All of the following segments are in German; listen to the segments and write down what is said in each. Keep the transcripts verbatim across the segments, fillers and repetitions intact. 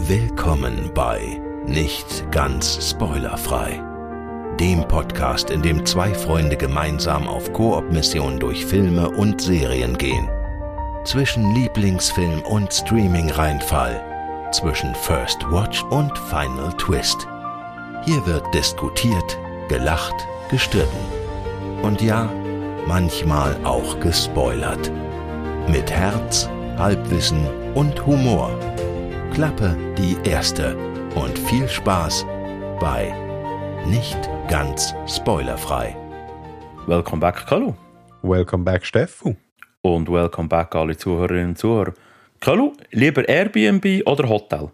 Willkommen bei Nicht ganz spoilerfrei, dem Podcast, in dem zwei Freunde gemeinsam auf Koop-Mission durch Filme und Serien gehen. Zwischen Lieblingsfilm und Streaming-Reinfall, zwischen First Watch und Final Twist. Hier wird diskutiert, gelacht, gestritten. Und ja, manchmal auch gespoilert. Mit Herz, Halbwissen und Humor. Klappe die erste und viel Spaß bei Nicht ganz spoilerfrei. Welcome back, Kalu. Welcome back, Steffu. Und welcome back alle Zuhörerinnen und Zuhörer. Kalu, lieber Airbnb oder Hotel?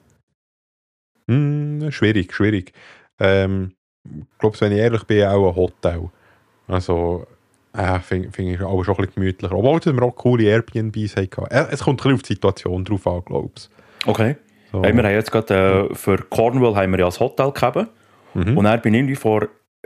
Hm, schwierig, schwierig. Ähm, ich glaube, wenn ich ehrlich bin, auch ein Hotel. Also, äh, finde find ich auch schon ein bisschen gemütlicher. Obwohl wir auch coole Airbnbs hatten. Äh, es kommt ein bisschen auf die Situation drauf an, glaube ich. Okay. So. Hey, wir haben jetzt gerade äh, für Cornwall haben wir ja das Hotel gegeben. Mhm. Und dann bin ich irgendwie vor,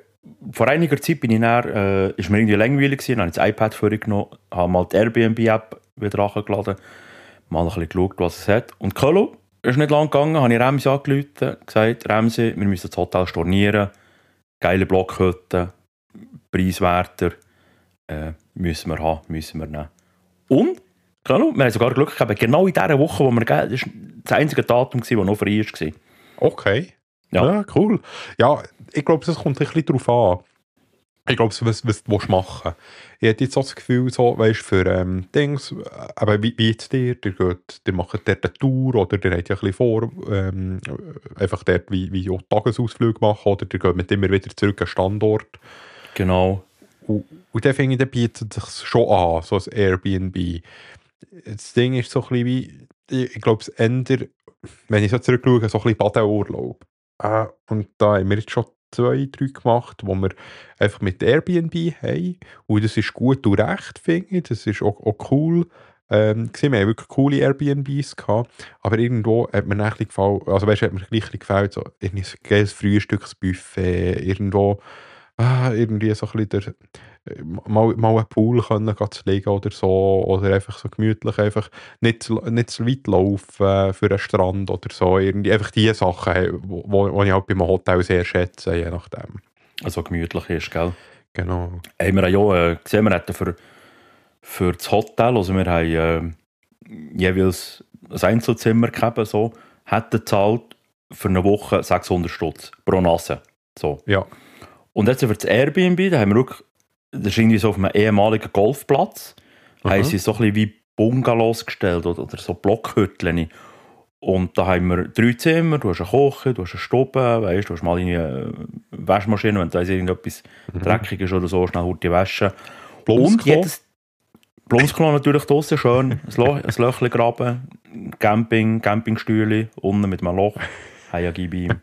vor einiger Zeit bin ich dann, äh, ist mir irgendwie langweilig gewesen, dann habe ich das iPad vorgenommen, habe mal die Airbnb-App wieder angeladen, mal ein bisschen geschaut, was es hat. Und Kalu, ist nicht lang gegangen, habe ich Ramsi angerufen, gesagt, Ramsi, wir müssen das Hotel stornieren, geile Blockhütte, preiswerter, äh, müssen wir haben, müssen wir nehmen. Und, Kalu, wir haben sogar Glück gehabt, genau in dieser Woche, wo wir gegeben, das war das einzige Datum, das noch frei war. Okay. Ja. ja, cool. Ja, ich glaube, es kommt ein bisschen darauf an. Ich glaube, was, was du machen willst. Ich hätte jetzt auch das Gefühl, so, weißt, für ähm, Dings, aber wie, wie jetzt dir, ihr, geht, ihr macht dort eine Tour oder ihr habt ja ein bisschen vor, ähm, einfach dort wie, wie auch Tagesausflüge machen oder ihr geht mit immer wieder zurück an den Standort. Genau. Und, und dann finde ich, dann bietet es sich schon an, so ein Airbnb. Das Ding ist so ein bisschen wie, ich, ich glaube, es ändert, wenn ich so zurückschaue, so ein bisschen Badeurlaub. Äh, und da haben wir jetzt schon zwei, drei gemacht, wo wir einfach mit Airbnb haben. Und das ist gut und recht, finde ich. Das ist auch, auch cool. Ähm, wir haben wirklich coole Airbnbs gehabt. Aber irgendwo hat mir nicht gefallen, also weißt du, hat mir gleich gefällt, so irgendwie so ein geiles Frühstücksbuffet, irgendwo, ah, irgendwie so ein bisschen der, mal, mal einen Pool können zu legen oder so, oder einfach so gemütlich, einfach nicht, zu- nicht zu weit laufen für einen Strand oder so, irgendwie einfach die Sachen, wo, wo ich halt beim Hotel sehr schätze, je nachdem. Also gemütlich ist, gell? Genau. Haben wir ja äh, gesehen, wir hatten für, für das Hotel, also wir haben äh, jeweils ein Einzelzimmer gegeben, so, hätten gezahlt für eine Woche sechshundert Stutz pro Nase. So. Ja. Und jetzt für das Airbnb, da haben wir wirklich, das ist irgendwie so auf einem ehemaligen Golfplatz, Aha. haben sie so ein bisschen wie Bungalows gestellt oder, oder so Blockhütteln. Und da haben wir drei Zimmer, du hast eine Küche, du hast eine Stube, weißt, du hast mal eine Waschmaschine, wenn da irgendetwas Mhm. dreckig ist oder so, schnell Hurti waschen. Und Blumsklo? jedes Blumsklo natürlich draussen schön, ein, Loch, ein Löchchen graben, Camping, Campingstühle, unten mit einem Loch, Heia gib ihm.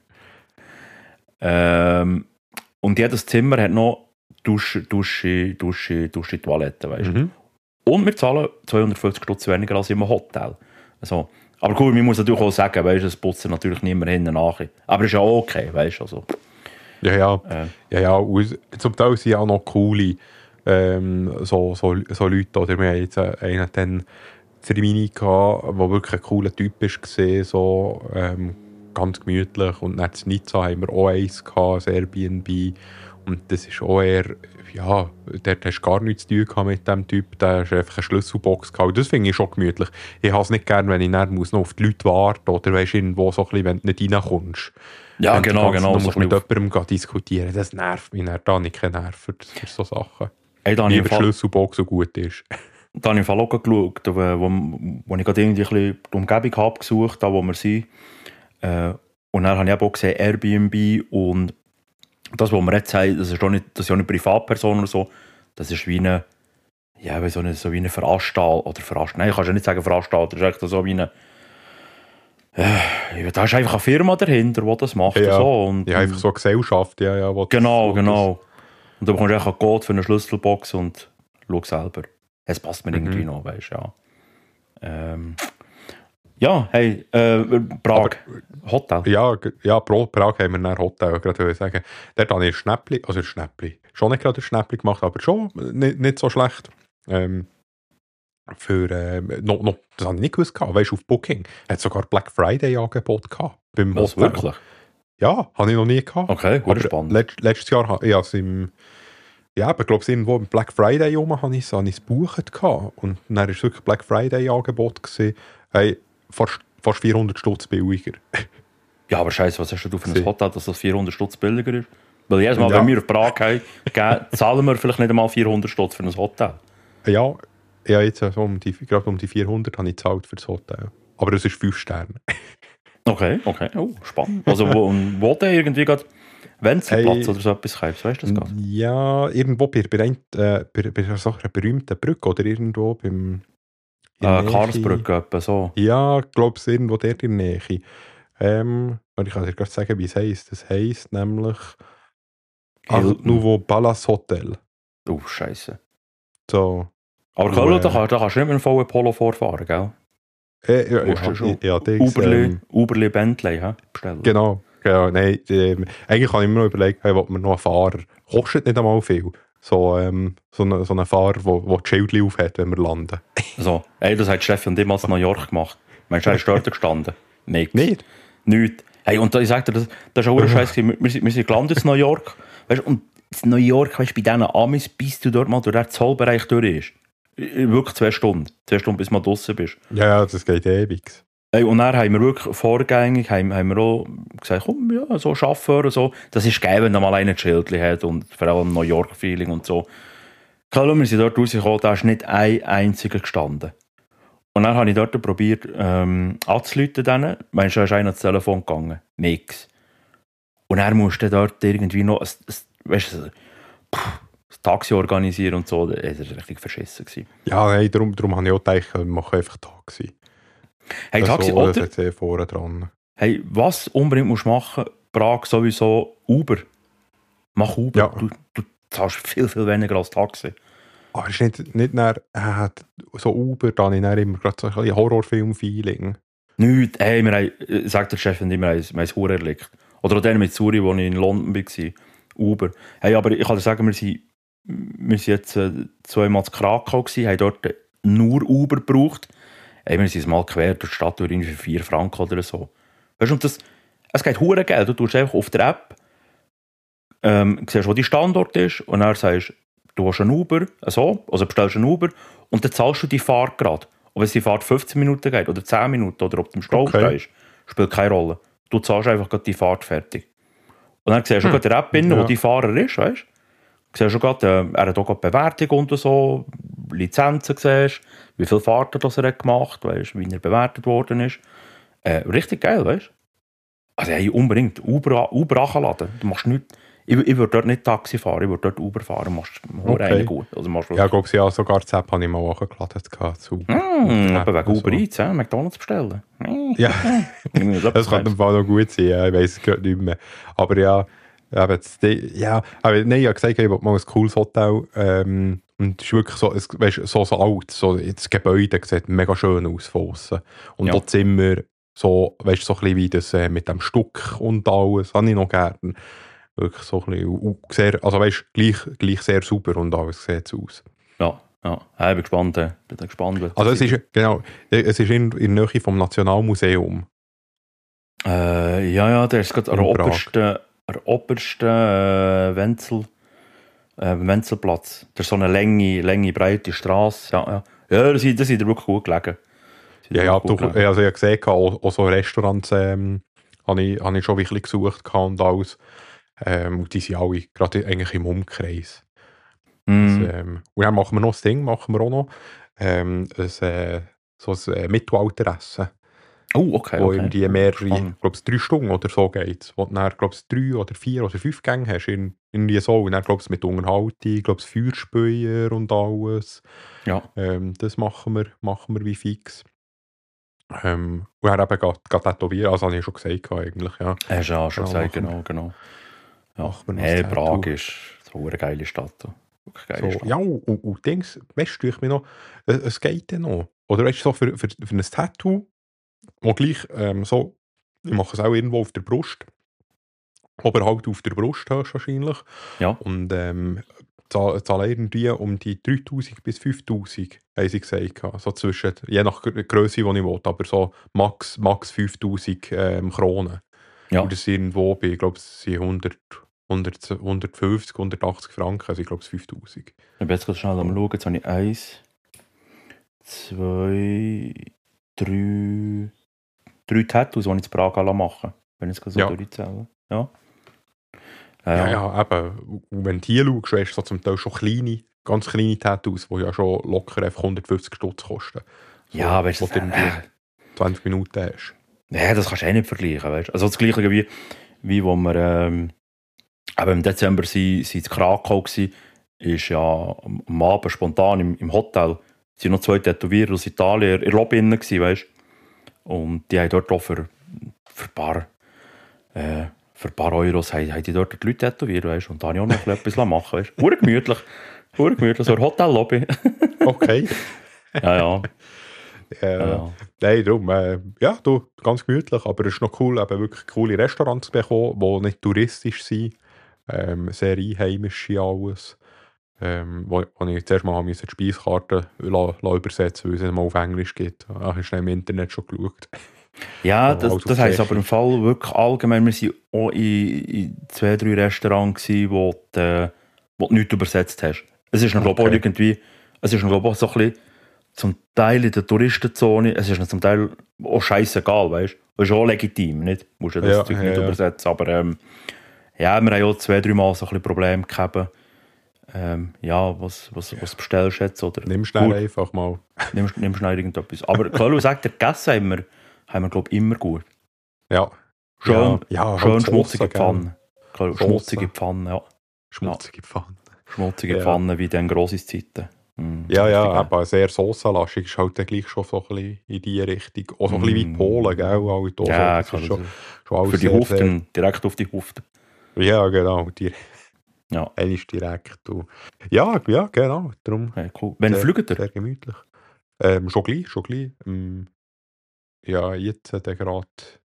Ähm, und jedes Zimmer hat noch Dusche, Dusche, Dusche, Dusche, Toilette, weißt du. Mhm. Und wir zahlen zweihundertfünfzig Stutz weniger als im Hotel. Also, aber cool, man muss natürlich auch sagen, weißt, das putzen natürlich niemand hinten nach. Aber ist ja auch okay, weißt du. Also, Ja, ja. äh, Ja, ja. Und zum Teil sind ja auch noch coole ähm, so, so, so Leute. Oder wir haben jetzt einen dann in Rimini gehabt, der wirklich ein cooler Typ war, so ähm, ganz gemütlich. Und dann in Nizza haben wir auch eins gehabt, ein Airbnb. Und das ist auch eher, ja, dort hast du gar nichts zu tun gehabt mit dem Typ. Der hast einfach eine Schlüsselbox gehabt. Und das finde ich schon gemütlich. Ich habe es nicht gern, wenn ich dann muss noch auf die Leute warten oder weißt, irgendwo so ein bisschen, wenn du nicht reinkommst. ja, Wenn du genau, ganz genau. noch So musst ein mit bisschen- jemandem gehen diskutieren. Das nervt mich. Dann habe ich keinen Nerv für, für so Sachen. Hey, da habe ich im Lieber die Fall- Schlüsselbox so gut ist. da habe ich im Fall auch geschaut, wo, wo, wo ich gerade irgendwie ein bisschen die Umgebung habe gesucht, da wo wir sind. Äh, und dann habe ich eben auch gesehen, Airbnb und das, was wir jetzt haben, das ist auch nicht, das ist auch nicht Privatperson oder so, das ist wie eine, ja, wie so eine, so wie eine Veranstaltung, oder Veranstaltung, nein, ich kann ja nicht sagen Veranstaltung, das ist eigentlich so wie eine, äh, da ist einfach eine Firma dahinter, die das macht. Ja, und so. Und, Ja, einfach so eine Gesellschaft. Ja, ja, wo Genau, das, genau. Und dann bekommst du einfach einen Code für eine Schlüsselbox und schau selber. Es passt mir Mhm. irgendwie noch, weißt du, ja. Ähm, ja, hey, äh, Prag, Hotel. Ja, g- ja, pro Prag haben wir dann Hotel, gerade wollte ich sagen. Dort habe ich ein Schnäppli, also ein Schnäppli, schon nicht gerade ein Schnäppli gemacht, aber schon nicht, nicht so schlecht. Ähm, für, äh, noch, noch, das habe ich nicht gewusst, weißt du, auf Booking hat sogar Black Friday Angebot gehabt. Beim Was, Hotel. wirklich? Ja, habe ich noch nie gehabt. Okay, gut Aber spannend. Letzt, letztes Jahr habe ich also im, ja, ich glaube, irgendwo im Black Friday rum habe ich es gebucht gehabt. Und dann war es wirklich Black Friday Angebot gewesen. Hey, fast, fast vierhundert Stutz billiger. Ja, aber scheiße, was hast du für ein Sie. Hotel, dass das vierhundert Stutz billiger ist? Weil jedes Mal, Ja. wenn wir auf Prag haben, geben, zahlen wir vielleicht nicht einmal vierhundert Stutz für ein Hotel. Ja, ja, jetzt so um die, gerade um die vierhundert habe ich gezahlt für das Hotel. Aber es ist fünf Sterne. Okay, okay, oh, spannend. Also wo, und wo der irgendwie gerade Wenzelplatz Hey. oder so etwas heißt, weißt du das gerade? Ja, irgendwo bei, bei, ein, äh, bei, bei so einer berühmten Brücke oder irgendwo beim... in Äh, Nähe- Karlsbrücke, etwa so. Ja, ich glaube es irgendwo dort in der Nähe. Ähm, und ich kann dir gerade sagen, wie es heisst. Das heisst nämlich Ach, Hilton. Nouveau Palace Hotel. Oh, scheiße. So. Aber Du, Köln, äh, da, kannst- da kannst du nicht mit einem vollen Polo vorfahren, gell? Äh, ja, Musst du ja, schon. ja, Dings, Uberli, ähm, Uberli Bentley, hä? Bestellen. Genau. Genau, nein, ähm, eigentlich habe ich mir noch überlegt, hey, will man noch einen Fahrer, kostet nicht einmal viel. So, ähm, so, eine, so einen Fahrer, der das Schildchen aufhat, wenn wir landen. So, ey, das hat Steffi und ich mal in New York gemacht. Meinst du, er ist dort gestanden? Nix. Nicht? Nichts. Hey, und da, ich sag dir, das, das ist auch ein Scheiß. Wir, wir, sind- wir sind gelandet in New York. Weißt, du, und in New York, weißt, du, bei diesen Amis, bis du dort mal durch den Zollbereich durch ist. Wirklich zwei Stunden. Zwei Stunden, bis du mal draussen bist. Ja, ja, das geht ewig. Hey, und dann haben wir wirklich vorgängig haben, haben wir auch gesagt, komm, ja, so Chauffeur und so. Das ist geil, wenn da mal einen Schildchen hat und vor allem New York-Feeling und so. Klar, wir sind dort rausgekommen, da ist nicht ein einziger gestanden. Und dann habe ich dort probiert, ähm, anzuleiten denen. Meinst du, da ist einer ans Telefon gegangen? Nix. Und er musste dort irgendwie noch ein, ein, weißt du, ein Taxi organisieren und so. Das war richtig verschissen gewesen. Ja, nein, darum, darum habe ich auch gedacht, wir machen einfach Taxi. Hey, Das Taxi, so, oder? Das ist eh vorne dran. Hey, was unbedingt musst du machen, Prag sowieso Uber. Mach Uber. Ja. Du, du zahlst viel, viel weniger als Taxi. Aber es ist nicht, nicht nach, äh, so Uber, da habe ich dann immer gerade so ein bisschen Horrorfilm-Feeling. Nichts. Hey, wir haben, äh, sagt der Chef, immer, wir haben wir haben ein Hure erlegt. Oder auch der mit Zuri, wo ich in London war. Uber. Hey, aber ich kann dir sagen, wir sind, wir sind jetzt äh, zweimal in Krakau gewesen, haben dort nur Uber gebraucht. Hey, wir sind mal quer durch die Stadt durch irgendwie für vier Franken oder so. Weißt du, und das, es geht hure Geld. Du tust einfach auf der App, ähm, siehst, wo dein Standort ist, und dann sagst du, du hast einen Uber, so, also bestellst einen Uber, und dann zahlst du die Fahrt gerade. Und wenn es die Fahrt fünfzehn Minuten geht, oder zehn Minuten, oder ob du im Stau Okay. stehst, spielt keine Rolle. Du zahlst einfach gerade die Fahrt fertig. Und dann siehst du Hm. gerade der App, innen, Ja. wo die Fahrer ist, weißt du? Siehst schon gerade, äh, er hat auch gerade Bewertung und so, Lizenzen siehst, wie viele Fahrten das er hat gemacht, weißt, wie er bewertet worden ist. Äh, richtig geil, weißt du? Also hey, unbedingt Uber, Uber anladen. Du machst nichts. Ich, ich würde dort nicht Taxi fahren, ich würde dort Uber fahren. Machst Okay. okay. gut. Also machst Ja, ich glaube, ja, sogar die App habe ich mal hochgeladen. Zu. Hm, aber wegen Also. Uber Eats, äh, McDonalds bestellen. Ja, das das kann im Fall noch gut sein, ja, ich weiß es gerade nicht mehr. Aber ja, aber jetzt, die- ja, aber nein, ich habe gesagt, ich will mal ein cooles Hotel. Ähm, und es ist wirklich so, es, weißt, so, so alt. So, das Gebäude sieht mega schön aus von aussen. Und Ja. dort Zimmer, so, weißt, so ein bisschen wie das äh, mit dem Stuck und alles, habe ich noch gerne. Wirklich so ein bisschen, und sehr, also weißt, gleich, gleich sehr sauber und alles sieht es aus. Ja, ja. Ja, ich bin gespannt. äh, Bin da gespannt was Also das es ist, genau, es ist in, in der Nähe vom Nationalmuseum. Äh, ja, ja, der ist gerade an der In Prag. obersten, an der obersten äh, Wenzel, äh, Wenzelplatz. Das ist so eine lange, lange breite Straße. Ja, ja. Ja, das ist, das ist dir wirklich gut gelegen. Das ist dir Ja, ja, wirklich du, gut gelegen. also ich habe gesehen, auch, auch so Restaurants ähm, habe ich, habe ich schon wirklich gesucht gehabt und alles. Ähm, und die sind alle gerade eigentlich im Umkreis. Mhm. Das, ähm, und dann machen wir noch das Ding, machen wir auch noch ähm, ein, äh, so ein äh, Mittelalteressen, Oh, okay. wo okay. irgendwie mehrere, Spannend. ich glaube drei Stunden oder so geht. Wo du dann, glaube ich, drei oder vier oder fünf Gänge hast, in, irgendwie so. Und dann, glaube ich, mit Unterhaltung, glaube ich, Feuerspeier und alles. Ja. Ähm, das machen wir, machen wir wie fix. Ähm, und er eben gerade tätowieren, also habe ich schon gesagt eigentlich, ja. Hast du ja schon Genau, gesagt, machen genau, genau. Ja. Machen wir noch Hey, das Prag Tattoo. ist so eine geile Stadt. Wirklich geile So, Stadt. ja, und, und, und Dings, weißt du, ich mir noch, äh, es geht dann noch. Oder weißt du, so für, für, für ein Tattoo, wo gleich ähm, so, ich mache es auch irgendwo auf der Brust, aber halt auf der Brust hast wahrscheinlich. Ja. Und ähm, zahle zahl irgendwie um die dreitausend bis fünftausend haben sie gesagt. So zwischen, je nach Größe, die ich will, aber so max, max fünftausend ähm, Kronen. Ja. Und das sind irgendwo bei, ich glaube, es sind hundert, hundert, hundertfünfzig, hundertachtzig Franken, also ich glaube, es fünftausend. Ich bin jetzt gerade schnell am Schauen, jetzt habe ich eins, zwei, drei, drei Tattoos, die ich in Prag machen lasse, wenn ich es so Ja. durchzähle. Ja. Ja, Ja, ja. ja, eben. Und wenn du hier schaust, hast du so zum Teil schon kleine, ganz kleine Tattoos, die ja schon locker einfach hundertfünfzig Stutz kosten. So, Ja, aber ist wo das, du irgendwie äh, zwanzig Minuten hast. nee, das kannst du eh nicht vergleichen. Weißt? Also das Gleiche wie, wie wo wir ähm, eben im Dezember sind, sind in Krakau waren, ist ja am am Abend spontan im, im Hotel sind noch zwei Tätowierer aus Italien in der Lobby drin gewesen, weißt? Und die haben dort auch für, für ein paar äh, für ein paar Euros haben, haben die dort die Leute tätowiert, weißt? Und da habe ich auch noch etwas machen, weißt? Hure gemütlich, hure gemütlich, so eine Hotellobby. Okay. Ja, ja. Äh, Ja. Nein, darum, äh, ja, du, ganz gemütlich, aber es ist noch cool, eben wirklich coole Restaurants zu bekommen, die nicht touristisch sind, ähm, sehr einheimisch alles. Ähm, wo, wo ich zuerst mal die Speiskarte la, la übersetzen, weil es nicht mal auf Englisch gibt. Ach, ich habe im Internet schon geschaut. Ja, So, das, alles auf das heisst aber Tschechisch. im Fall wirklich allgemein, wir waren auch in, in zwei, drei Restaurants, gewesen, wo du, äh, wo du nichts übersetzt hast. Es ist noch, glaube ich, Okay. auch irgendwie, es ist noch, glaube ich, auch so ein bisschen zum Teil in der Touristenzone, es ist noch zum Teil auch scheißegal, weißt du? Das ist auch legitim, nicht? Du musst ja das Ja, Zeug ja, nicht ja. übersetzen, aber ähm, ja, wir haben auch zwei, drei Mal so ein bisschen Probleme gehabt. Ähm, ja, was, was, was bestellst du jetzt? Oder Nimm schnell Gut, einfach mal. nimmst, nimmst schnell irgendetwas. Aber Carlo sagt, der gegessen haben wir, haben wir glaube ich, immer gut. Ja. Schön, ja, schön halt schmutzige Soße, gell? Pfanne. Carlo, Soße. schmutzige Pfanne, ja. Schmutzige Pfanne. Schmutzige Ja. Pfanne wie dann grosses Zeiten. Mm, Ja, richtig ja, geil. aber sehr soßenlastig ist halt dann gleich schon so ein bisschen in die Richtung. Auch so ein bisschen wie die Mm. Polen, gell? Halt auch Ja, so. Das klar, ist schon, das schon alles für die sehr, Huften, direkt auf die Huften. Sehr, ja, genau. Die, Ja, eine ist direkt. Und, ja, ja, genau. Darum ja, cool. Wann sehr, fliegt ihr? sehr gemütlich. Ähm, schon gleich, schon gleich. Ähm, ja, jetzt hat er gerade.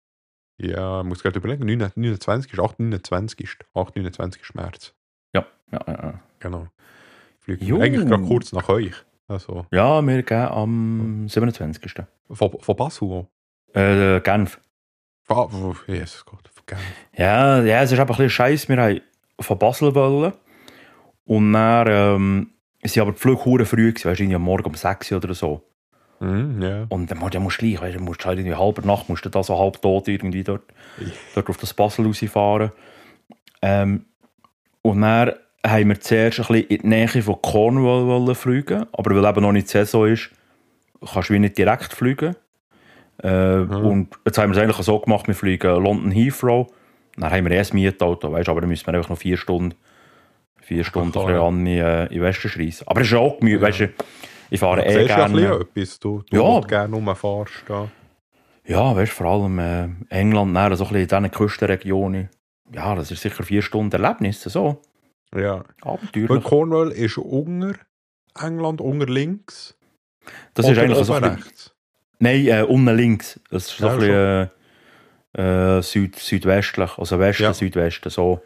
Ja, ich muss gerade überlegen. neunundzwanzig ist acht neunundzwanzig. acht neunundzwanzig März. Ja, ja, ja. ja. Genau. Fliegt Jo. eigentlich gerade kurz nach euch. Also, Ja, wir gehen am siebenundzwanzigsten von, von Basel. Äh, Genf. Ah, oh, Jesus Gott, von Genf. Ja, ja, es ist einfach ein bisschen scheiße. Wir haben von Basel wollen. Und dann ähm, sind aber die Flüge verdammt früh gewesen, weißt du, irgendwie am Morgen um sechs Uhr oder so. Mhm, ja. Und dann musst du musst gleich, weißt du, musst halt irgendwie halber Nacht, musst du da so halb tot irgendwie dort, dort auf das Basel rausfahren. Ähm, und dann haben wir zuerst ein bisschen in die Nähe von Cornwall wollen fliegen, aber weil eben noch nicht die Saison ist, kannst du wie nicht direkt fliegen. Äh, Mhm. Und jetzt haben wir es eigentlich so gemacht, wir fliegen London Heathrow, dann haben wir erst ein Mietauto, weißt, aber dann müssen wir einfach noch vier Stunden, vier Stunden ein bisschen an in, äh, in Westerschreis. Aber es ist auch gemütlich, Ja. weißt du, ich fahre Ja, eh siehst du ja ein gerne. bisschen etwas, du, du Ja. wo du gerne rumfährst. Da. Ja, weißt, vor allem äh, England, näher, so ein bisschen in diesen Küstenregionen. Ja, das ist sicher vier Stunden Erlebnis, so. Ja. Weil Abenteuerlich. Cornwall ist unter England, unter links. Das ist oder eigentlich so ein oben bisschen, rechts. nein, äh, unten links. Das ist so Ja, ein bisschen äh, äh, Süd, südwestlich, also Westen, Ja. Südwesten, so.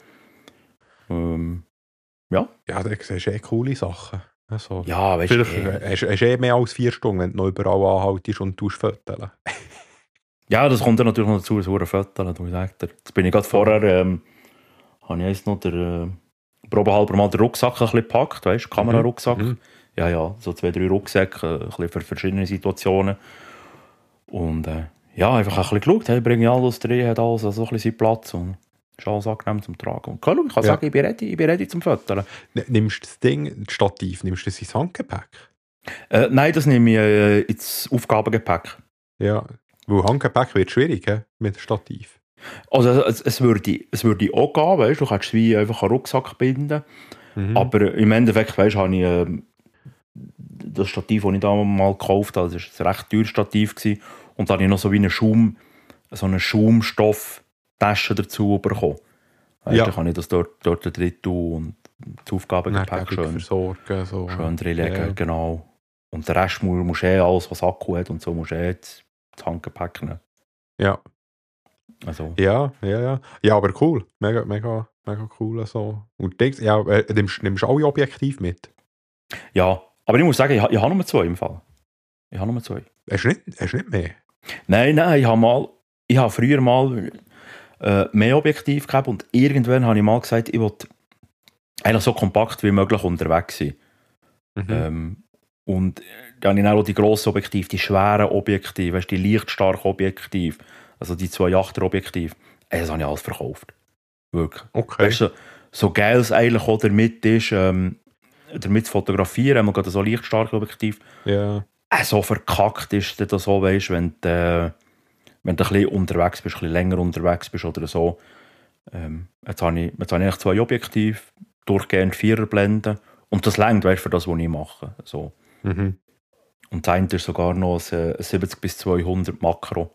Ähm, ja, Ja, da siehst du eh coole Sachen. Also, ja, weißt du, vielleicht äh, hast hast du eh mehr als vier Stunden, wenn du noch überall anhaltest und tust Fotos. ja, das kommt dann natürlich noch dazu, so ein Foto, du sagst dir. Jetzt bin ich gerade vorher, ähm, habe ich jetzt noch der, äh, probehalber mal den Rucksack ein bisschen gepackt, weißt du, Kamerarucksack. Mhm. Ja, ja, so zwei, drei Rucksäcke, äh, ein bisschen für verschiedene Situationen. Und äh, ja, einfach ein bisschen geschaut, hey, bringe ich alles drin, hat alles also ein bisschen seinen Platz und ist alles angenehm zum Tragen. Und klar, ich kann Ja. sagen, ich bin ready, ich bin ready zum Fotografieren. N- Nimmst du das Ding, das Stativ, nimmst du das ins Handgepäck? Äh, nein, das nehme ich äh, ins Aufgabengepäck. Ja, weil Handgepäck wird schwierig, he, mit dem Stativ. Also es, es, würde, es würde auch gehen, weißt, du kannst es wie einfach einen Rucksack binden. Mhm. Aber im Endeffekt, weißt, habe ich äh, das Stativ, das ich da mal gekauft habe, das war ein recht teures Stativ gewesen. Und da habe ich noch so wie eine Schaum, so eine Schaumstofftasche dazu bekommen. Weißt, Ja. Dann kann ich das dort, dort drin tun und das Aufgabengepäck schön, versorgen. So. schön drinlegen, Ja. genau. Und der Rest musst musst eh alles, was Akku hat und so, musst eh ins ins Handgepäck nehmen. Ja. Also, Ja, ja, ja. Ja, aber cool. Mega, mega, mega cool. So. Und denkst, ja, äh, nimmst, nimmst du alle Objektive mit? ja, Aber ich muss sagen, ich, ich habe nur zwei im Fall. Ich habe nur zwei. Hast du nicht, hast du nicht mehr? Nein, nein, ich habe mal, ich habe früher mal äh, mehr Objektiv gehabt und irgendwann habe ich mal gesagt, ich will eigentlich so kompakt wie möglich unterwegs sein. Mhm. Ähm, und dann habe ich auch die grossen Objektive, die schweren Objektive, weißt, die lichtstarken Objektive, also die zwei Achter Objektive, äh, das habe ich alles verkauft. Wirklich. Okay. Weißt, so, so geil es eigentlich auch damit ist, ähm, damit zu fotografieren, man gerade so lichtstarke Objektiv, Ja. äh, so verkackt ist das so, weißt, wenn du, äh, wenn du ein bisschen unterwegs bist, ein bisschen länger unterwegs bist oder so. Ähm, jetzt habe ich, jetzt habe ich eigentlich zwei Objektive, durchgehend Viererblenden und das reicht, weißt, für das, was ich mache. So. Mhm. Und das eine ist sogar noch ein, ein siebzig bis zweihundert Makro.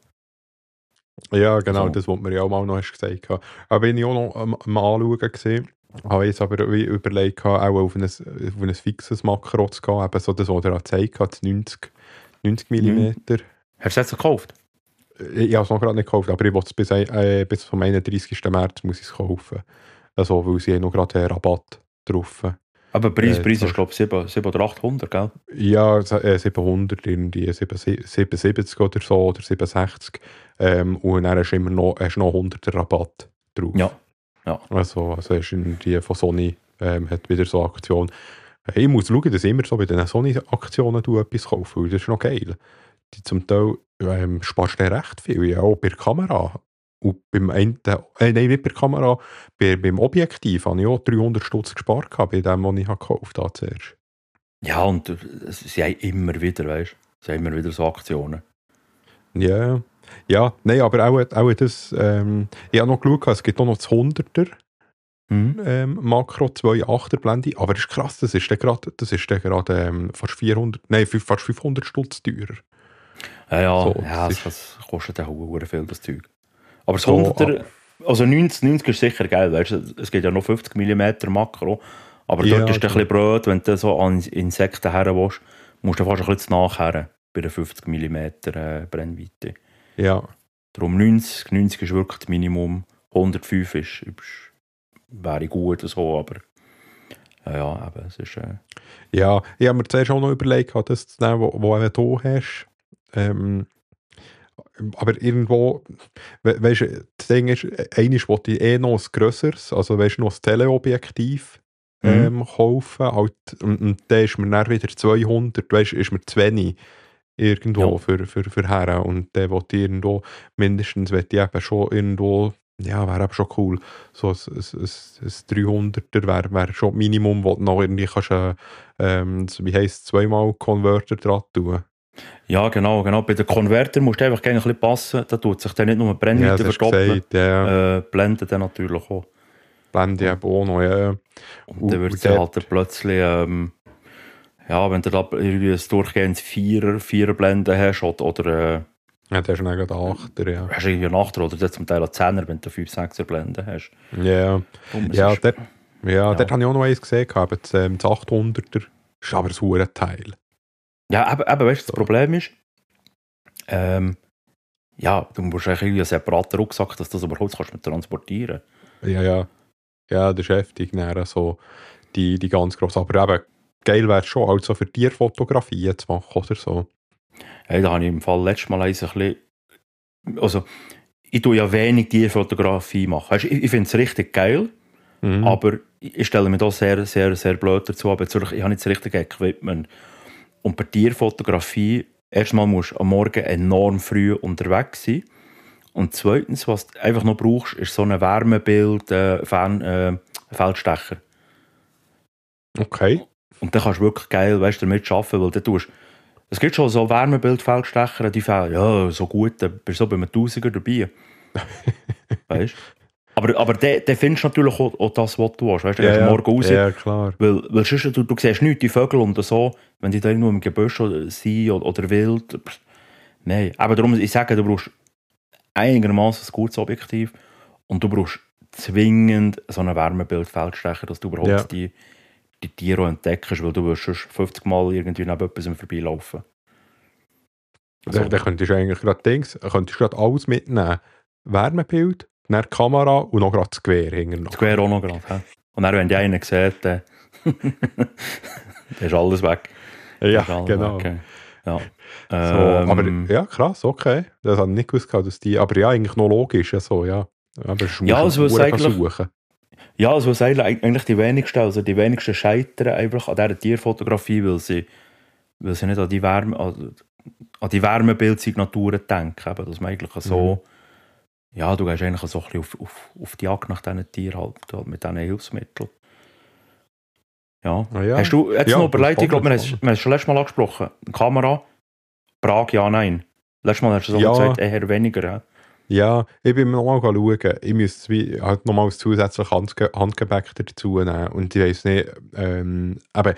Ja, genau, So. das, was mir ja auch mal noch hast gesagt hast. Aber bin ich auch noch am, am Anschauen gesehen. Habe jetzt aber wie überlegt, auch auf ein, auf ein fixes Makro zu gehen. Eben so das, was er gezeigt hat, neunzig, neunzig Millimeter. Hast du es jetzt gekauft? Ich habe es noch gerade nicht gekauft, aber ich will es bis, äh, bis zum einunddreißigsten März muss ich es kaufen. Also, weil sie haben noch gerade einen Rabatt drauf. Aber der Preis, Äh, Preis so- ist, glaube ich, sieben oder achthundert, gell? Ja, äh, siebenhundert, irgendwie sieben- siebenundsiebzig oder so, oder siebenundsechzig. Ähm, und dann hast du immer noch, hast du noch hundert Rabatt drauf. Ja. Ja. Also, also hast du die von Sony ähm, hat wieder so eine Aktion. Äh, Ich muss schauen, dass ich immer so bei den Sony-Aktionen du etwas kaufe, weil das ist noch geil. Die zum Teil ähm, sparst du recht viel, ja, auch bei der Kamera. Und beim einen, äh, nein, nicht bei der Kamera, bei, beim Objektiv habe ich auch dreihundert Stutz gespart gehabt, bei dem, was ich habe gekauft habe zuerst. Ja, und äh, sie haben immer wieder, weißt du, sie haben immer wieder so Aktionen. Ja, ja, nein, aber auch, auch das, ähm, ich habe noch geschaut, es gibt auch noch das hunderter Mhm. ähm, Makro, zwei Achterblende, aber das ist krass, das ist dann gerade, das ist dann gerade ähm, fast vierhundert, nein, fünf- fast fünfhundert Stutz teurer. Ja, ja, So, ja das das, das kostet ja hure viel, das Zeug. Aber das So, hunderter, also neunzig, neunzig ist sicher geil, weißt du, es gibt ja noch fünfzig Millimeter Makro, aber Ja, dort ist es ein genau. bisschen blöd, wenn du so an Insekten her willst, musst du fast ein bisschen zu nachher bei der fünfzig Millimeter äh, Brennweite. Ja, Darum neunzig, neunzig ist wirklich das Minimum, hundertfünf ist, ist wäre gut so, aber ja, ja, aber es ist... Äh, ja, ich habe mir zuerst auch noch überlegt, das zu nehmen, wo, wo du hier hast. Ähm, aber irgendwo, we weißt du, das Ding ist, eines wollte ich eh noch ein grösseres, also weißt du, noch ein Teleobjektiv ähm, Mhm. kaufen. Halt, und, und dann ist mir dann wieder zweihundert, weißt du, ist mir zu wenig irgendwo Ja. für, für, für Herren. Und dann wollte ich irgendwo, mindestens wollte ich eben schon irgendwo, ja, wäre eben schon cool, so ein, ein, ein, ein dreihunderter wäre wär schon Minimum, wo du noch irgendwie kannst, äh, ähm, so wie heisst es, zweimal Converter dran tun. ja, genau, genau. Bei den Konverter musst du einfach gerne ein bisschen passen, da tut sich dann nicht nur Ja, Brennweite das hast du verdoppeln, gesagt, ja. äh, blenden dann natürlich auch. Blende eben auch noch, ja. Und Und- dann wird und es halt dort- dann plötzlich, ähm, ja, wenn du da irgendwie ein durchgehendes Vierer, Viererblenden hast oder, oder äh, Ja, der ist dann gerade achter, ja. hast du irgendwie einen Achter oder zum Teil einen Zehner, wenn du fünf Sechser Blenden hast. Ja, Darum, es ja, ist- dort, ja, Ja. dort habe ich auch noch eins gesehen, gehabt, das, ähm, das achthunderter ist aber ein hoher Teil. ja, eben, eben weißt du, das So. Problem ist, ähm, ja, du musst eigentlich irgendwie einen separaten Rucksack, dass du das überhaupt kannst mit transportieren. Ja, ja. Ja, das ist heftig, dann so die, die ganz grosse. Aber eben, geil wäre es schon, also für Tierfotografien zu machen oder so. Hey, da habe ich im Fall letztes Mal eins ein bisschen, also ich tue ja wenig Tierfotografie machen. Weißt, ich ich finde es richtig geil, Mhm. aber ich stelle mir da sehr, sehr, sehr blöd dazu, aber jetzt, wirklich- ich habe nicht das richtige Equipment. Und bei Tierfotografie, erstmal musst du am Morgen enorm früh unterwegs sein. Und zweitens, was du einfach noch brauchst, ist so ein Wärmebild, äh, Fern, äh, Feldstecher. Okay. Und dann kannst du wirklich geil, weißt, damit arbeiten, weil dann tust es gibt schon so Wärmebildfeldstecher, die fehlen, ja, so gut, da bist du so bei einem Tausiger dabei. Weißt? Aber, aber dann dann findest du natürlich auch, auch das, was du hast. Weißt? Dann Ja, gehst du ja. morgen raus, Ja, klar. weil, weil sonst, du, du siehst nichts, die Vögel und so, wenn die da irgendwo im Gebüsch sind oder, oder wild. Pff, nein, aber darum, ich sage, du brauchst einigermaßen ein gutes Objektiv und du brauchst zwingend so einen Wärmebildfeldstecher, dass du überhaupt Ja. die, die Tiere entdeckst, weil du wirst sonst fünfzig Mal irgendwie neben etwas vorbeilaufen. Also, Dann, dann könntest du eigentlich gerade Dings, könntest du gerade alles mitnehmen. Wärmebild, dann die Kamera und noch gerade das Gewehr hinten noch. das Gewehr auch noch gerade. He? Und dann, wenn die einen sieht, dann, dann ist alles weg. Ja, Egal, genau. okay. Ja. So, Ähm, aber ja, krass, okay. Das habe ich nicht gewusst, dass die, aber ja, eigentlich noch logisch, ja, so, ja. Aber es Ja, musst also du es eigentlich eigentlich- suchen. ja, also was eigentlich eigentlich die wenigsten, also die wenigsten scheitern einfach an dieser Tierfotografie, weil sie, weil sie nicht an die Wärme, an, an die Wärmebildsignaturen denken. Eben, dass man eigentlich so, ja, du gehst eigentlich so ein bisschen auf, auf, auf die Jagd nach diesen Tieren halt, halt mit diesen Hilfsmitteln. Ja. Ah, ja. Hast du jetzt Ja, noch überlegt, ich glaube, wir haben spannend. es wir haben es schon letztes Mal angesprochen, Kamera, Prag, ja, nein. Letztes Mal hast du so Ja. gesagt, eher weniger. Ja. Ja, ich bin noch mal schauen. Ich müsste wie, halt noch mal ein zusätzliches Handge Handgepäck dazu nehmen. Und ich weiss nicht, ähm, aber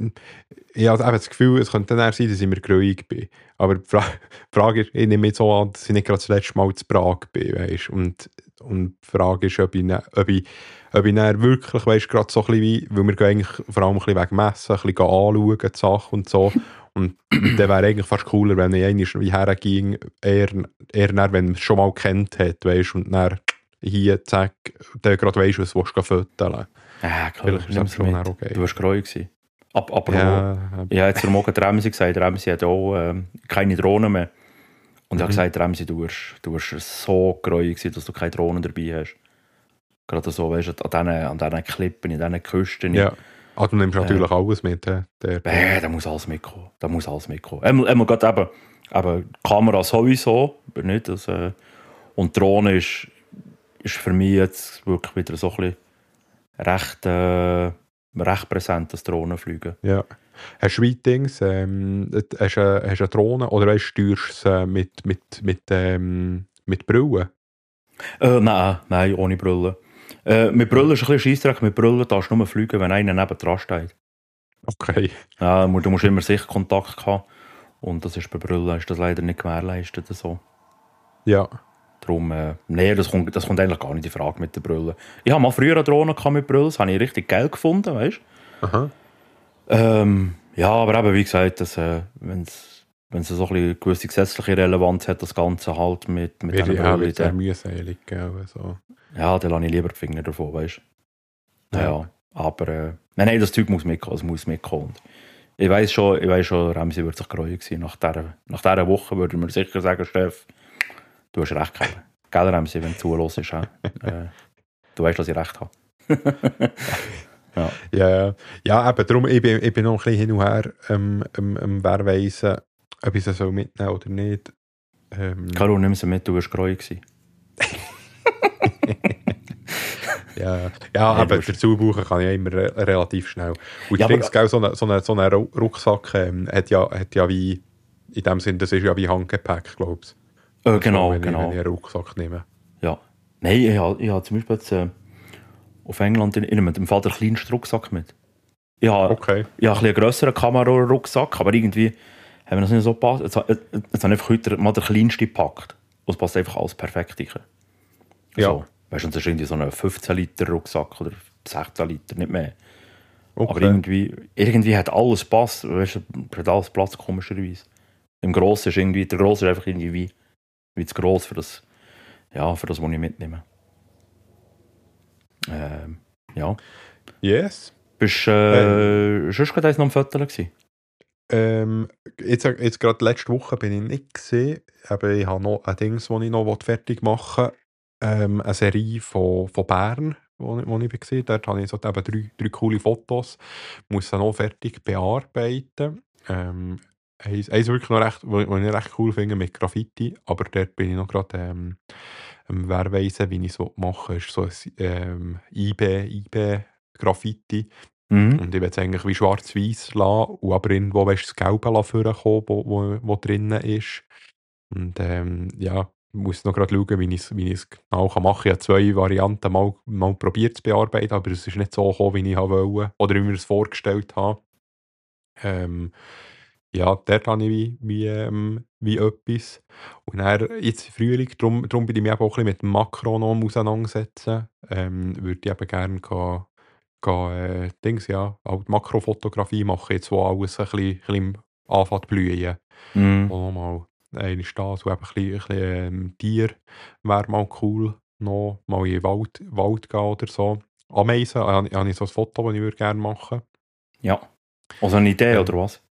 ich habe eben das Gefühl, es könnte dann eher sein, dass ich mir gräuig bin. Aber die Fra die Frage ist, ich nehme jetzt so an, dass ich nicht gerade das letzte Mal zu Prag bin, weißt? Und, und die Frage ist, ob ich, ne, ob ich, ob ich dann wirklich, weißt, gerade so ein bisschen wie, weil wir gehen eigentlich vor allem ein bisschen wegen Messen, ein bisschen anschauen, die Sachen und so. Und dann wäre eigentlich fast cooler, wenn ich einmal wie herging, eher, eher dann, wenn man es schon mal kennt hat, weißt, und dann hier, zack, dann gerade weisst, was du fotografieren. Ah, klar, Vielleicht ist nimm das es schon mit. okay. Du warst gräuig gewesen. Ab, aber Ja, ich habe jetzt der Morgen Remsi gesagt, Remsi hat auch ähm, keine Drohnen mehr. Und ich habe Mhm. gesagt, Remsi, du warst, du warst so gräuig gewesen, dass du keine Drohnen dabei hast. Gerade so, weißt du, an diesen, an diesen Klippen, in diesen Küsten. ja. Ah, du nimmst Äh. natürlich alles mit. hä? Der, Äh, da muss alles mitkommen. Da muss alles mitkommen. Einmal, einmal gerade eben, eben die Kamera sowieso, aber nicht das, äh, und die Drohne ist, ist für mich jetzt wirklich wieder so ein bisschen recht, äh, recht präsent, das Drohnenfliegen. ja. Hast du Weitings, ähm, hast du eine, hast du eine Drohne oder weißt, steuerst du es äh, mit, mit, mit, ähm, mit Brillen? Äh, nein, nein, ohne Brille. Äh, mit Brille ist ein bisschen Scheissdreck. Mit Brille darfst du nur fliegen, wenn einer neben dran steht. Okay. Ja, du musst- du musst immer Sichtkontakt haben. Und das ist bei Brille ist das leider nicht gewährleistet. So. Ja. Darum, äh, nee, das kommt, das kommt eigentlich gar nicht in Frage mit der Brille. Ich habe mal früher eine Drohne gehabt mit Brille, das habe ich richtig geil gefunden, weißt Aha. ähm, ja, aber eben, wie gesagt, dass, äh, wenn es so ein bisschen gewisse gesetzliche Relevanz hat, das Ganze halt mit, mit Wird diesen ja Brillen, sehr dann, mühselig, gell? So. ja, dann lasse ich lieber die Finger davon, weißt du. Ja. Ja. ja, aber äh, nein, nein, das Zeug muss mitkommen, es muss mitkommen. Und ich weiss schon, ich weiss schon, Remsi wird sich gräuig sein. Nach dieser, nach dieser Woche würde mir sicher sagen, Steff, du hast recht gehabt. Gell, Remsi, wenn du zuhörst, äh, du weißt, dass ich recht habe. ja. Ja, ja, eben darum, ich bin, ich bin noch ein bisschen hin und her ähm, ähm, ähm, wer weiss, äh, ob ich sie so mitnehmen oder nicht. Ähm, Caro, nimm sie mit, du warst gräuig gewesen. ja, ja, Ja, aber du hast- dazu buchen kann ich ja immer re relativ schnell. Und Ja, ich denke, aber- gell, so ein so eine, so eine Ru- Rucksack ähm, hat, ja, hat ja wie, in dem Sinn, das ist ja wie Handgepäck, glaube ich. Äh, genau, wenn genau. Ich, wenn ich einen Rucksack nehme. Ja. Nein, ich habe, ich habe zum Beispiel jetzt, äh, auf England in, in dem Fall den kleinsten Rucksack mit. Ich habe, Okay. ich habe ein bisschen einen grösseren Kamera-Rucksack, aber irgendwie haben wir das nicht so gepasst. Jetzt, jetzt, jetzt habe ich einfach heute mal den kleinsten gepackt. Und es passt einfach alles perfekt rein. Ja. So, weißt du, das ist irgendwie so ein fünfzehn Liter Rucksack oder sechzehn Liter, nicht mehr. Okay. Aber irgendwie, irgendwie hat alles Platz, weißt du, hat alles Platz, komischerweise. Im Grossen ist irgendwie, der Grosse ist einfach irgendwie wie, wie zu gross für das, ja, für das, was ich mitnehme. Ähm, ja. Yes. Bist du äh, schon gerade noch am Foto gewesen? Ähm, jetzt jetzt gerade letzte Woche bin ich nicht gesehen, aber ich habe noch ein Ding, das ich noch fertig machen will. Ähm, eine Serie von, von Bern, wo, wo ich war. Dort habe ich so eben drei, drei coole Fotos. Ich muss sie noch fertig bearbeiten. Ähm, eins, eins wirklich noch recht, was ich recht cool finde mit Graffiti, aber dort bin ich noch gerade ähm, am Wehrweisen, wie ich es machen will. Es ist so ein ähm, I B, I B Graffiti. Mhm. Und ich will es eigentlich wie schwarz-weiß lassen und aber irgendwo weißt, das Gelbe vorkommen, wo, wo, wo drinnen ist. Und ähm, ja, ich muss noch gerade schauen, wie ich es wie genau machen kann. Ich habe zwei Varianten mal, mal probiert zu bearbeiten, aber es ist nicht so gekommen, wie ich wollte oder wie ich mir es vorgestellt habe. Ähm, ja, dort habe ich wie, wie, ähm, wie etwas. Und dann, jetzt im Frühling, darum, darum bin ich mich eben auch ein bisschen mit dem Makro noch am auseinandersetzen. Ähm, würde ich eben gerne gehen, gehen, äh, Dings, ja, halt Makrofotografie machen, jetzt wo alles ein bisschen, ein bisschen anfängt zu blühen. Mhm. Wo nochmal eine ist da, so eben ein bisschen, ein bisschen ähm, Tier wäre mal cool. Noch mal in den Wald, Wald gehen oder so. Ameisen, äh, habe ich so ein Foto, das ich würde gerne machen. Ja. Also eine Idee, Ähm, oder was?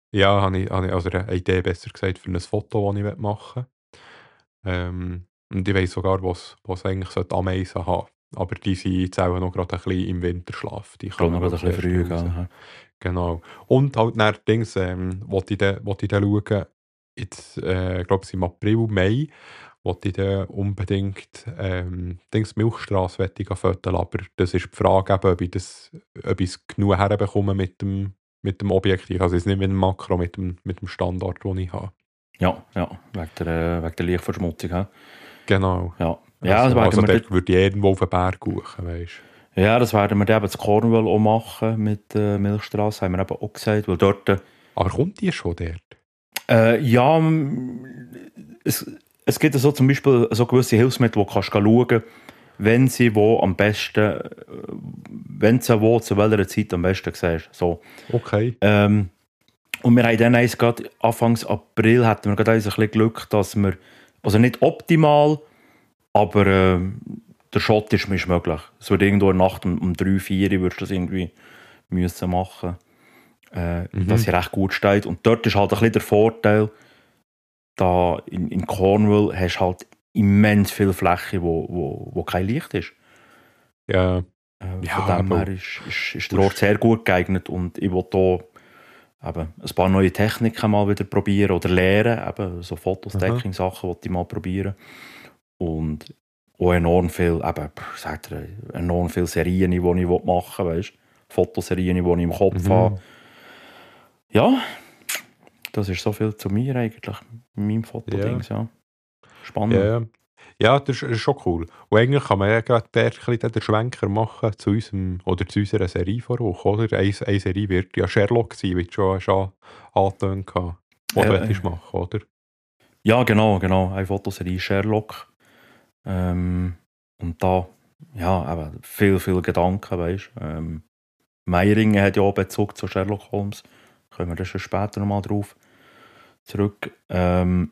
Ja, habe ich, habe ich also eine Idee besser gesagt für ein Foto, das ich machen will. Ähm, und ich weiss sogar, was es eigentlich sollte Ameisen haben. Aber die sind jetzt auch noch gerade ein bisschen im Winterschlaf. Die Ich glaube, noch kommen ein bisschen erst früh. raus. Gell? Genau. Und halt nach Dings, ähm, wollte ich dann, wollte ich dann schauen, jetzt, äh, glaube ich, im April, Mai, wollte ich dann unbedingt ähm, Dings Milchstrasse fotografieren, aber das ist die Frage, eben, ob ich das, ob ich es genug herbekomme mit dem, mit dem Objektiv. Also jetzt nicht mit dem Makro, mit dem, mit dem Standard, den ich habe. Ja, ja, wegen der, äh, wegen der Lichtverschmutzung. He? Genau. Ja, ja Also, das also werden wir dort dort, würde ich irgendwo auf den Berg suchen, weißt du. ja, das werden wir dann eben zu Cornwall auch machen mit der äh, Milchstrasse, haben wir eben auch gesagt, weil dort... Äh, Aber kommt die schon dort? Äh, ja, m- es, es gibt so zum Beispiel so gewisse Hilfsmittel, wo du kannst schauen kannst, wenn sie wo am besten, äh, wenn sie wo zu welcher Zeit am besten siehst. So. Okay. Ähm, und wir haben dann eins gerade Anfangs April hatten wir gerade eins ein bisschen Glück, dass wir, also nicht optimal, aber äh, der Shot ist, ist möglich. Es wird irgendwo in der Nacht um, um drei, vier würdest du das irgendwie müssen machen. Äh, Mhm. dass sie recht gut steht. Und dort ist halt ein bisschen der Vorteil, da in, in Cornwall hast du halt immens viel Fläche, wo, wo, wo kein Licht ist. Ja. Äh, Ja, von dem aber- her ist, ist, ist der Ort sehr gut geeignet und ich will hier eben ein paar neue Techniken mal wieder probieren oder lernen, eben so Fotostacking-Sachen wollte ich mal probieren und auch enorm viel, eben, sagt er, enorm viele Serien, die ich machen will, weißt? Fotoserien, die ich im Kopf Mhm. habe. Ja, das ist so viel zu mir eigentlich, meinem Fotodings, ja. Spannend. Ja, ja. Ja, das ist, das ist schon cool. Und eigentlich kann man ja gerade dort ein bisschen den Schwenker machen zu unserem, oder zu unserer Serie vor Woche, oder? Eine, eine Serie wird ja Sherlock sein, wie du schon, schon angetönt hast. Was Äh, du möchtest machen, oder? Ja, genau, genau. Eine Fotoserie Sherlock. Ähm, und da, ja, eben viel, viel Gedanken, weißt du. Ähm, Meiringen hat ja auch Bezug zu Sherlock Holmes. Kommen wir dann schon später nochmal drauf zurück. Ähm,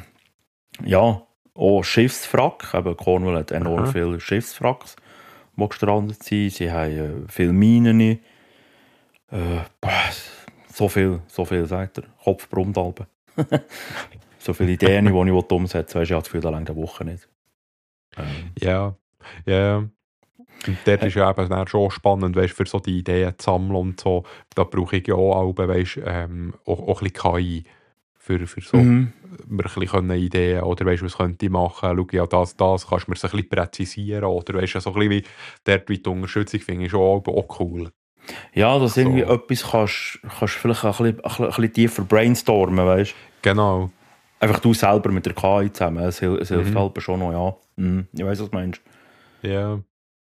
ja, auch Schiffswrack. Eben Cornwall hat enorm Aha. viele Schiffswracks, die gestrandet sind. Sie haben äh, viele Minen. Äh, boah, so viel, so viel, sagt er. Kopf brummt halb. So viele Ideen, die ich umsetzen will. Weißt du, ich habe das Gefühl, da lange eine Woche nicht. Ähm, Ja, ja. Und dort ist ja eben dann schon spannend, weißt, für so die Ideen zu sammeln und so. Da brauche ich ja auch, auch, weißt, ähm, auch, auch ein bisschen K I. Für, für so mhm. mir ein bisschen Ideen oder weißt, was könnte ich machen, schau ja das, das, kannst du mir es ein bisschen präzisieren oder weißt, so ein bisschen wie dort wie die Unterstützung finde ich schon auch, auch cool. Ja, dass So. irgendwie etwas kannst, kannst vielleicht ein bisschen, ein bisschen, ein bisschen tiefer brainstormen, weißt du? Genau. Einfach du selber mit der K I zusammen. Es hilft, es hilft Mhm. halt schon noch, ja. Mhm. Ich weiss, was du meinst. Ja.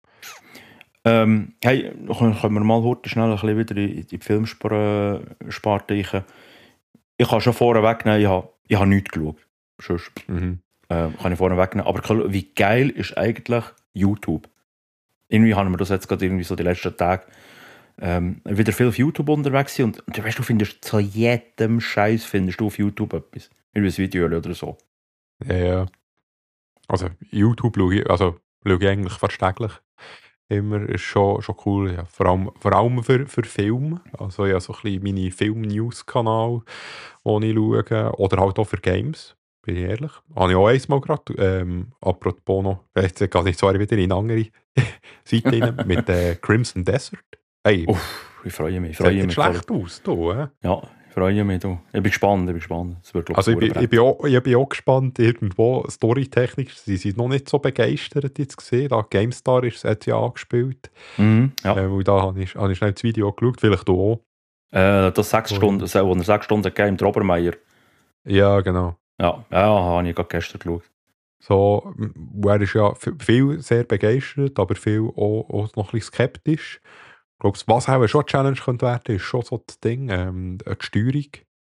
Ähm, hey, können können wir mal heute schnell ein bisschen wieder in die Filmsparte reichen. Ich kann schon vorher wegnehmen, ich habe, ich habe nichts geschaut. Sonst, Mhm. äh, kann ich vorher wegnehmen. Aber wie geil ist eigentlich YouTube? Irgendwie haben wir das jetzt gerade irgendwie so die letzten Tage ähm, wieder viel auf YouTube unterwegs sind. Und, und du weißt, du findest zu jedem Scheiß findest du auf YouTube etwas. Irgendwie ein Video oder so. Ja, ja. Also YouTube schaue ich, also, schaue ich eigentlich fast täglich. Immer ist schon, schon cool, ja. Vor allem, vor allem für, für Film. Also ja, so ein bisschen meine Film-News-Kanal, den ich schaue. Oder halt auch für Games, bin ich ehrlich. Habe ich auch einmal gerade, ähm, apropos noch, jetzt gehe ich zwar wieder in eine andere Seite rein, mit äh, Crimson Desert. Hey, Uff, ich freue mich. Ich sieht freue nicht mich schlecht aus, du, hä? Ja, ich freue mich. Du. Ich bin gespannt, ich bin gespannt. Es wird, glaub Also ich verdammt bin, ich, bin auch, ich bin auch gespannt, irgendwo storytechnisch, sie sind noch nicht so begeistert jetzt gesehen, da GameStar ist, hat ja angespielt, Mhm, ja. äh, und da habe ich, habe ich schnell das Video geschaut, vielleicht du auch. Äh, das sechs Oh. Stunden, das, wo er sechs Stunden gegeben im Obermeier. Ja, genau. Ja, ja, habe ich gerade gestern geschaut. So, m- er ist ja f- viel sehr begeistert, aber viel auch, auch noch ein bisschen skeptisch. Ich glaube, was auch schon eine Challenge könnte werden, ist schon so das Ding, ähm, die Steuerung.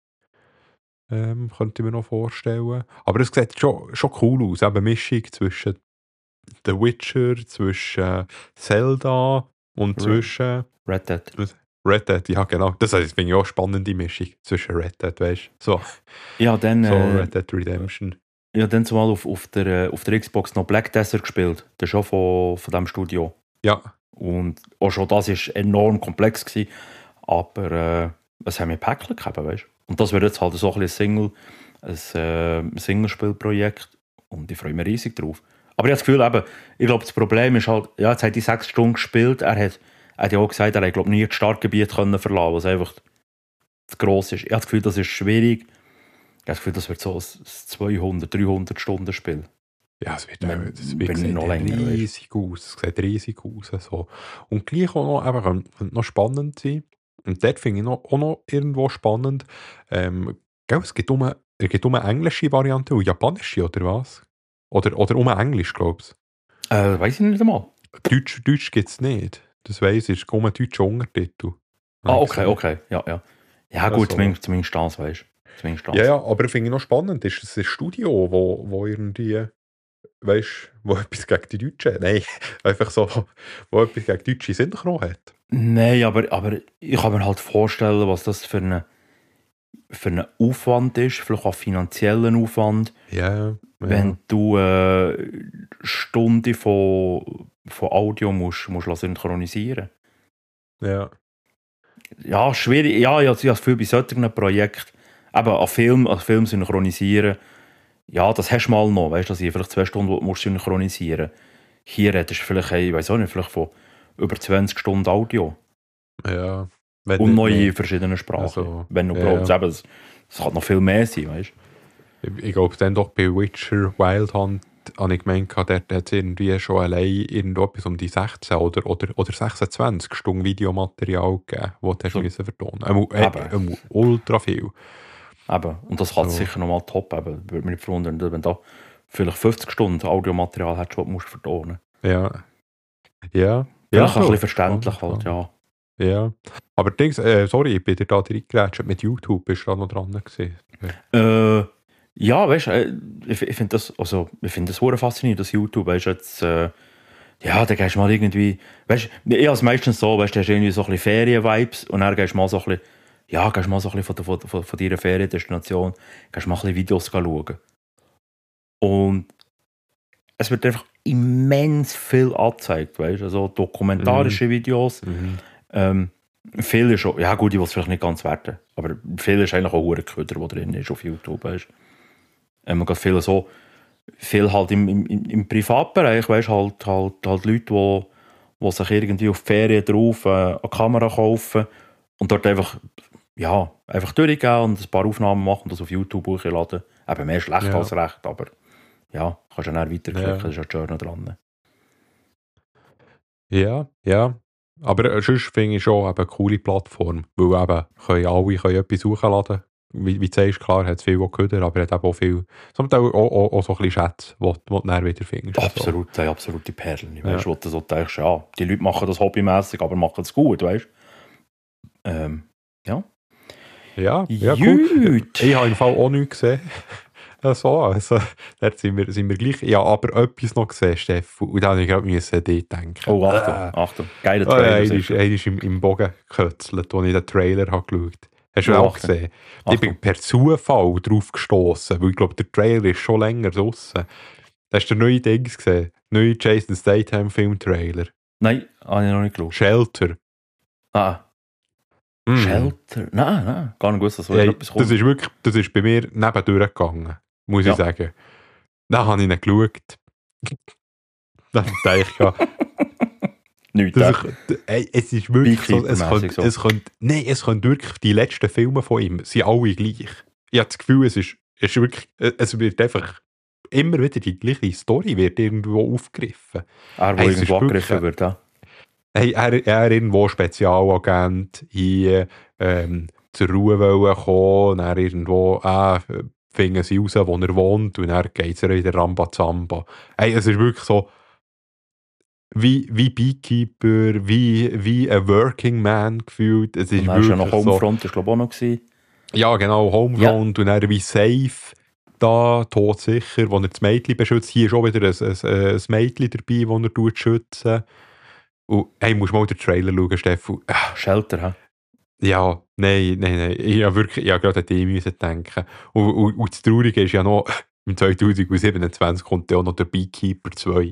Ähm, könnte ich mir noch vorstellen. Aber es sieht schon, schon cool aus. Eben eine Mischung zwischen The Witcher, zwischen Zelda und Right. zwischen Red Dead. Red Dead. Ja, genau. Das heißt, finde ich auch eine spannende Mischung zwischen Red Dead, weißt du? So, Ja, dann, so äh, Red Dead Redemption. ja, dann zumal auf, auf, der, äh, auf der Xbox noch Black Desert gespielt. Das ist schon von, von diesem Studio. Ja, Und auch schon das war enorm komplex gewesen. Aber äh, es haben wir Päckchen gehabt, weißt du? Und das wird jetzt halt so ein Single, ein äh, Singlespielprojekt und ich freue mich riesig drauf. Aber ich habe das Gefühl, eben, ich glaube, das Problem ist halt, ja, jetzt hat er sechs Stunden gespielt, er hat, er hat ja auch gesagt, er hat, glaube nie das Startgebiet können verlassen, was einfach zu gross ist. Ich habe das Gefühl, das ist schwierig. Ich habe das Gefühl, das wird so ein zweihundert, dreihundert Stunden Spiel. Ja, es wird, Wenn- es wird wenn sieht noch länger, riesig aus. Es sieht riesig aus. So. Und gleich auch noch, eben, könnte könnte noch spannend sein. Und dort finde ich noch, auch noch irgendwo spannend. Ähm, gell, es geht um, eine- es geht um eine englische Variante und japanische, oder was? Oder, oder um Englisch, glaubst du? Äh, weiss ich nicht einmal. Deutsch, Deutsch gibt es nicht. Das weiss ich, es ist um einen deutschen Untertitel. Ah, Habe ich okay, gesehen. okay, ja, ja. Ja gut, Also- zumindest, zumindest das, weißt du. Zumindest das. Ja, ja, aber finde ich noch spannend, ist es ein Studio, wo, wo irgendwie, weißt wo etwas gegen die Deutschen, nein, einfach so, wo etwas gegen deutsche Synchro hat. Nein, aber, aber ich kann mir halt vorstellen, was das für ein für einen Aufwand ist, vielleicht auch finanziellen Aufwand, Ja, ja. wenn du eine äh, Stunde von, von Audio musst, musst synchronisieren. Ja, Ja, schwierig. Ja, ich habe das Gefühl, bei solchen Projekten, eben an Film, an Film synchronisieren, ja, das hast du mal noch, weißt du, dass ich vielleicht zwei Stunden musst synchronisieren. Hier hättest du vielleicht, hey, ich weiß auch nicht, vielleicht von über zwanzig Stunden Audio. ja. Wenn Und nicht neue mehr. in verschiedenen Sprachen. Also, wenn du ja, brauchst. ja. Eben, es, es kann noch viel mehr sein, weißt du. Ich, ich glaube, dann doch bei Witcher Wild Hunt habe ich gemeint, dort hat es irgendwie schon allein irgendwo etwas um die sechzehn oder, oder, oder sechsundzwanzig Stunden Videomaterial gegeben, das du So. so. vertonen musst. Äh, Aber- äh, äh, ultra viel. Eben. Und das kann So. sicher nochmal top. Eben. Würde mich nicht verwundern, wenn du da vielleicht fünfzig Stunden Audiomaterial hättest, was du musst vertonen. Ja. Ja. Vielleicht ja, ein so. bisschen verständlich Spannend, halt, ja. Ja. Aber Dings, äh, sorry, ich bin dir da reingeratscht mit YouTube, bist du da noch dran gewesen? Äh, ja, weißt du, äh, ich, ich finde das, also, ich finde das sehr faszinierend, das YouTube, weißt du, jetzt, äh, ja, da gehst du mal irgendwie, weißt du, ich habe es meistens so, weißt du, hast irgendwie so ein bisschen Ferien-Vibes und dann gehst du mal so ein bisschen, ja, gehst du mal so ein bisschen von, der- von, von, von deiner Feriendestination, gehst du mal ein bisschen Videos schauen. Und es wird einfach immens viel angezeigt, weißt du, also dokumentarische Videos, Mhm. ähm, viel ist schon, ja gut, ich will es vielleicht nicht ganz werten, aber viel ist eigentlich auch Hurenköder, der drin ist auf YouTube, weißt du. Ähm, man geht viel so, viel halt im, im, im im Privatbereich, weißt du, halt, halt, halt Leute, die, die sich irgendwie auf die Ferien drauf äh, eine Kamera kaufen und dort einfach, ja, einfach durchgehen und ein paar Aufnahmen machen und das auf YouTube hochladen. Eben mehr schlecht Ja. als recht, aber ja, kannst du dann auch weiterklicken, Ja. das ist ja das Schöne dran. Ja, ja. Aber äh, sonst finde ich schon eben eine coole Plattform, weil eben können alle können etwas hochladen. Wie, wie du sagst, klar, hat es viel Köder, aber hat eben auch viel, somit auch, auch, auch, auch so ein bisschen Schätze, die die du dann wieder findest. und so. Absolut, ja, absolute Perlen. Ja. Weißt du, wo du so denkst, ja, die Leute machen das hobbymäßig, aber machen es gut, weißt du? Ähm, ja. Ja, ja, cool. Gut. Ich habe im Fall auch nichts gesehen. Ja, so, also, dort sind wir, sind wir gleich. Ja, aber etwas noch gesehen, Steffen. Und dann musste ich gerade an dich denken. Oh, Achtung, Äh, Achtung. Geiler oh, Trailer. einer ist, sicher. einer ist im, im Bogen gekötzelt, als ich den Trailer habe geschaut habe. Hast du Oh, auch Achtung. gesehen? Ich bin Achtung. per Zufall drauf gestoßen, weil ich glaube, der Trailer ist schon länger draussen. Hast du den neuen Dings gesehen? Neue Jason Statham Film-Trailer. Nein, habe ich noch nicht geschaut. Shelter. Ah, Mm. Shelter? Nein, nein, gar nicht gewusst, dass Ja, wieder etwas das kommt. ist wirklich, das ist bei mir nebendurch gegangen, muss Ja. ich sagen. Dann habe ich ihn geschaut. Dann dachte ich, ja, Nichts. das äh. ist, ey, es ist wirklich so, es Beekeeper-mäßig könnte, so. es könnte, nein, es könnte wirklich, die letzten Filme von ihm sind alle gleich. Ich habe das Gefühl, es ist, es ist wirklich, es wird einfach, immer wieder die gleiche Story wird irgendwo aufgegriffen. Er, wo Hey, es ist irgendwo wirklich- angegriffen wird, ja. Hey, er, er irgendwo Spezialagent hier ähm, zur Ruhe wollen kommen, dann irgendwo ah, finden sie raus, wo er wohnt und dann geht es wieder Rambazamba. Hey, es ist wirklich so wie, wie Beekeeper, wie, wie ein Working Man gefühlt. Es ist Und dann ist ja noch wirklich so, Homefront, das war glaube ich auch noch. Gewesen. ja genau, Homefront und dann wie safe da, todsicher, wo er das Mädchen beschützt. Hier ist auch wieder ein, ein, ein Mädchen dabei, das er tut schützen. Und hey, musst mal den Trailer schauen, Stefan. Shelter, hä? Ja, nein, nein, nein. Ich habe wirklich, ich habe gerade an die müssen denken. Und, und, und das Traurige ist ja noch, im zwanzig siebenundzwanzig kommt ja auch noch der Beekeeper zwei.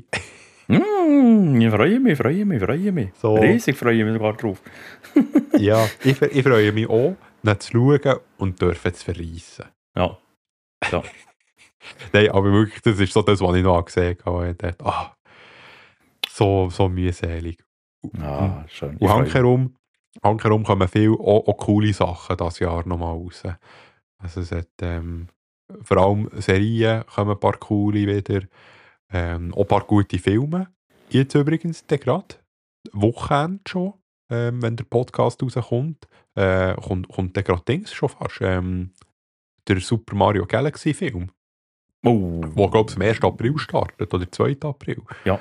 Mm, ich freue mich, freue mich, freue mich. So. Riesig freue ich mich sogar drauf. Ja, ich, ich freue mich auch. nicht zu schauen und dürfen zu verreissen. Ja. ja. Nein, aber wirklich, das ist so das, was ich noch gesehen habe. Und ich dachte, ah, so, so mühselig. Ah, schön. Und handherum, handherum kommen viele auch, auch coole Sachen dieses Jahr nochmal raus. Also es hat ähm, vor allem Serien kommen ein paar coole wieder. Ähm, auch ein paar gute Filme. Jetzt übrigens gerade, Wochenende schon, ähm, wenn der Podcast rauskommt, äh, kommt, kommt dann gerade Dings schon fast. Ähm, der Super Mario Galaxy Film. Oh. Wo, glaube ich, am ersten April startet, oder zweiten April. Ja.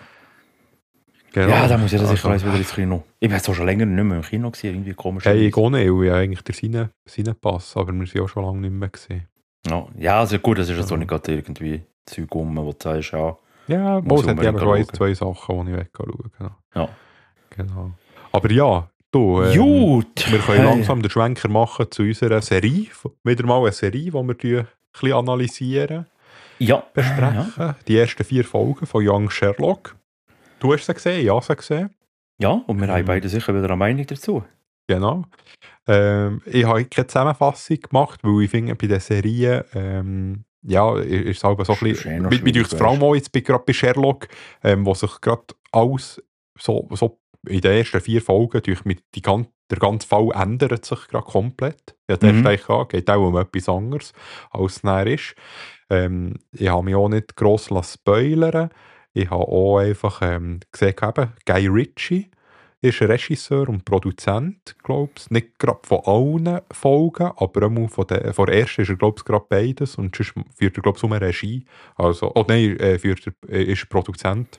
Genau. Ja, da muss ich das sicher also, wieder ins Kino. Ich war so schon länger nicht mehr im Kino gewesen, irgendwie komisch. Hey, ich gehe nicht, weil ich eigentlich der Sine, Sine Pass, aber wir sind auch schon lange nicht mehr gesehen. Ja, ja also gut, das ist ja so Ja. nicht gerade irgendwie Zeug um, wo du sagst, ja. Ja, Muss es hat unbedingt eben schon ein, schauen. zwei Sachen, die ich schauen will. Ja. Genau. Aber ja, du, ähm, Gut. wir können Hey. langsam den Schwenker machen zu unserer Serie. Wieder mal eine Serie, die wir ein bisschen analysieren, Ja. besprechen. Ja. Die ersten vier Folgen von Young Sherlock. Du hast sie gesehen, ich habe sie gesehen. ja, und wir Ähm. haben beide sicher wieder eine Meinung dazu. Genau. Ähm, ich habe keine Zusammenfassung gemacht, weil ich finde, bei der Serie ähm, ja, ist es halt so ein Das ist eh bisschen, noch mit, mit schwierig, euch vor allem auch jetzt bei, gerade bei Sherlock, ähm, wo sich gerade alles so, so in den ersten vier Folgen durch mit die gan- der ganze Fall ändert sich gerade komplett. Ja, der Mhm. erste an, geht auch um etwas anderes, als es nachher ist. Ähm, ich habe mich auch nicht gross spoilern. Ich habe auch einfach ähm, gesehen, eben, Guy Ritchie ist Regisseur und Produzent, glaube ich. Nicht gerade von allen Folgen, aber auch von der, von der ersten ist er, glaube ich, gerade beides. Und sonst führt er, glaube ich, um eine Regie. Also, oh nein, äh, führt er, äh, ist Produzent.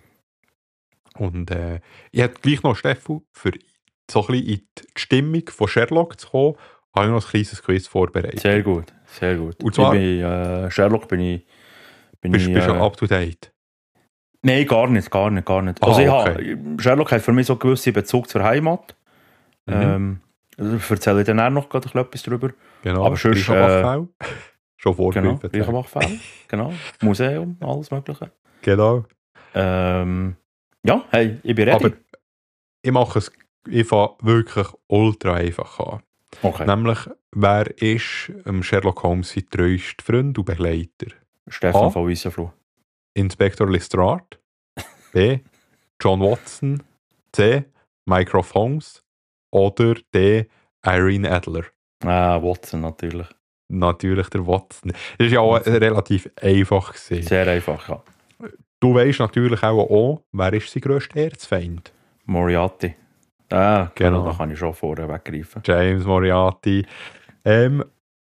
Und äh, ich hätte gleich noch, Steffu, für so ein bisschen in die Stimmung von Sherlock zu kommen, habe ich noch ein kleines Quiz vorbereitet. Sehr gut, sehr gut. Und zwar- ich bin, äh, Sherlock bin ich... Bin Bist ich bist du äh, up to date? Nein, gar nicht, gar nicht, gar nicht. Ah, Also ich okay. habe, Sherlock hat für mich so einen gewissen Bezug zur Heimat. Mhm. Ähm, also erzähle ich dann auch noch gerade etwas darüber. Genau, aber sonst, Reichenbachfeld. Schon Genau, vorgegriffen. Reichenbachfeld, genau. Museum, alles Mögliche. Genau. Ähm, ja, hey, ich bin ready. Aber ich mache es einfach wirklich ultra einfach an. okay, Nämlich, wer ist ähm, Sherlock Holmes sein treuester Freund und Begleiter? Stefan A. von Wiesenfluh. Inspektor Lestrade. B. John Watson. C. Mycroft Holmes. Oder D. Irene Adler. Ah, Watson natürlich. Natürlich der Watson. Das ist ja auch Watson. relativ einfach gewesen. Sehr einfach, ja. Du weißt natürlich auch, auch, wer ist sein grösster Erzfeind? Moriarty. Ah, genau, Genau. da kann ich schon vorher weggreifen. James Moriarty. Ähm,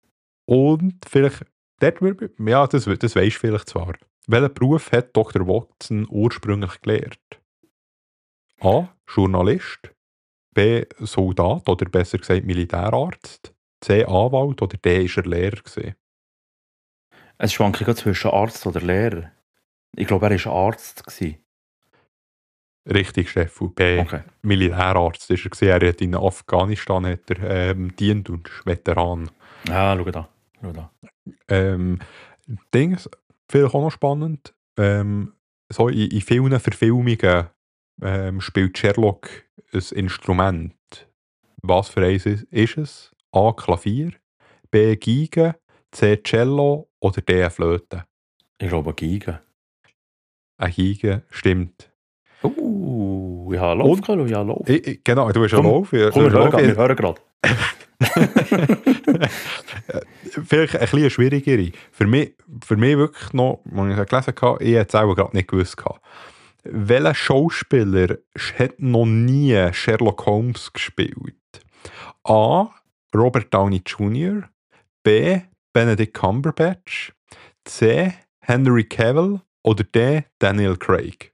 und vielleicht, dort, würde- ja, das, das weisst du vielleicht zwar. Welchen Beruf hat Doktor Watson ursprünglich gelernt? A. Journalist. B. Soldat oder besser gesagt Militärarzt. C. Anwalt oder D. Ist er Lehrer gewesen? Es schwankt gerade zwischen Arzt oder Lehrer. Ich glaube, er war Arzt. Gewesen. Richtig, Steffu. B. Okay. Militärarzt ist er gewesen. Er hat in Afghanistan hat er, ähm, dient und ist Veteran. Ah, schau da. Schau da. Ähm, Dings, vielleicht auch noch spannend, ähm, so in, in vielen Verfilmungen ähm, spielt Sherlock ein Instrument. Was für eins ist, ist es? A. Klavier, B. Geige, C. Cello oder D. eine Flöte? Ich glaube, Geige. Eine Geige, stimmt. Uh, ich habe Lauf, Und- Carlo, ich habe Lauf. Ich, ich, genau, du hast einen Komm, Lauf. ja, Komm, wir du hast hören einen gerade. Lauf. Wir hören gerade. Vielleicht ein bisschen schwierigere. Für mich, für mich wirklich noch, als ich es gelesen habe, ich hätte es auch gerade nicht gewusst. gehabt. Welcher Schauspieler hat noch nie Sherlock Holmes gespielt? A. Robert Downey Junior B. Benedict Cumberbatch C. Henry Cavill oder D. Daniel Craig?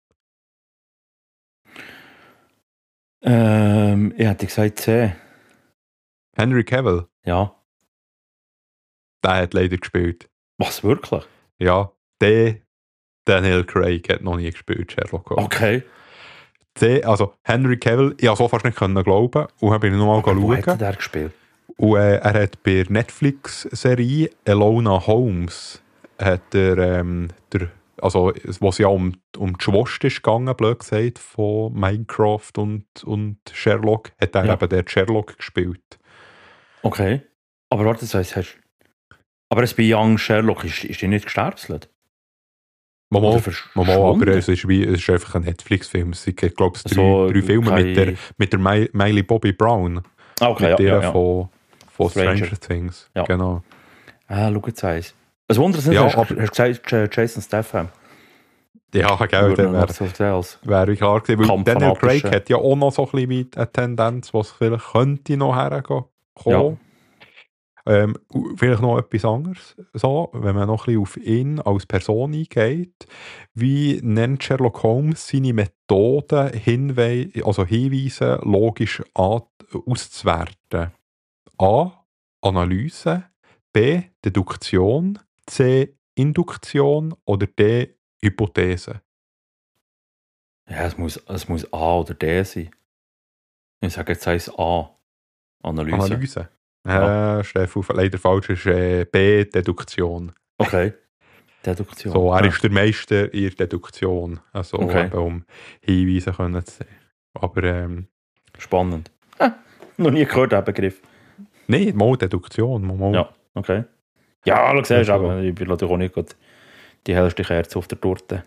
ähm, ich hätte gesagt C. Henry Cavill, Ja. der hat leider gespielt. Was, wirklich? Ja, D. Daniel Craig hat noch nie gespielt, Sherlock Holmes. Okay. C, also Henry Cavill, ich konnte so fast nicht können glauben und habe ihn nochmal Wo hat schauen. der gespielt? Und äh, er hat bei der Netflix-Serie Elona Holmes, hat er, ähm, der, also wo es ja um, um die Schwester ist gegangen, blöd gesagt, von Minecraft und, und Sherlock, hat er Ja. eben der Sherlock gespielt. Okay. Aber warte, das heisst, hast... Aber es bei Young Sherlock ist, ist die nicht gesterbselt? Mama, Mama, aber es ist, wie, es ist einfach ein Netflix-Film. Es gibt, glaube ich, drei, so, drei Filme kein... mit der, mit der My, Miley Bobby Brown. Ah, okay, mit ja, der ja, ja. von, von Stranger. Stranger Things. Ja. Genau. Ah, schau jetzt eins. Ein Wunder, ja, hast, aber, hast du gesagt, Jason Statham? Ja, genau, der wäre wär klar gewesen. Weil Daniel Craig hat ja auch noch so ein bisschen eine Tendenz, was vielleicht könnte noch hergehen. Ja. Ähm, vielleicht noch etwas anderes, so, wenn man noch ein bisschen auf ihn als Person eingeht. Wie nennt Sherlock Holmes seine Methoden, Hinwe- also Hinweise logisch auszuwerten? A. Analyse, B. Deduktion, C. Induktion oder D. Hypothese? Ja, es muss, es muss A oder D sein. Ich sage jetzt heißt A. Analyse. Analyse. Ja. Äh, Stefan, leider falsch, ist äh, B. Deduktion. Okay. Deduktion. So, er ja. ist der Meister in der Deduktion. Also, okay. eben, um Hinweise können zu sehen. Aber, ähm, spannend. Ah, noch nie gehört, den Begriff. Nein, mal Deduktion. Mal, mal. Ja, okay. Ja, du siehst, aber ich bin natürlich auch nicht gut die hellste Kerze auf der Torte.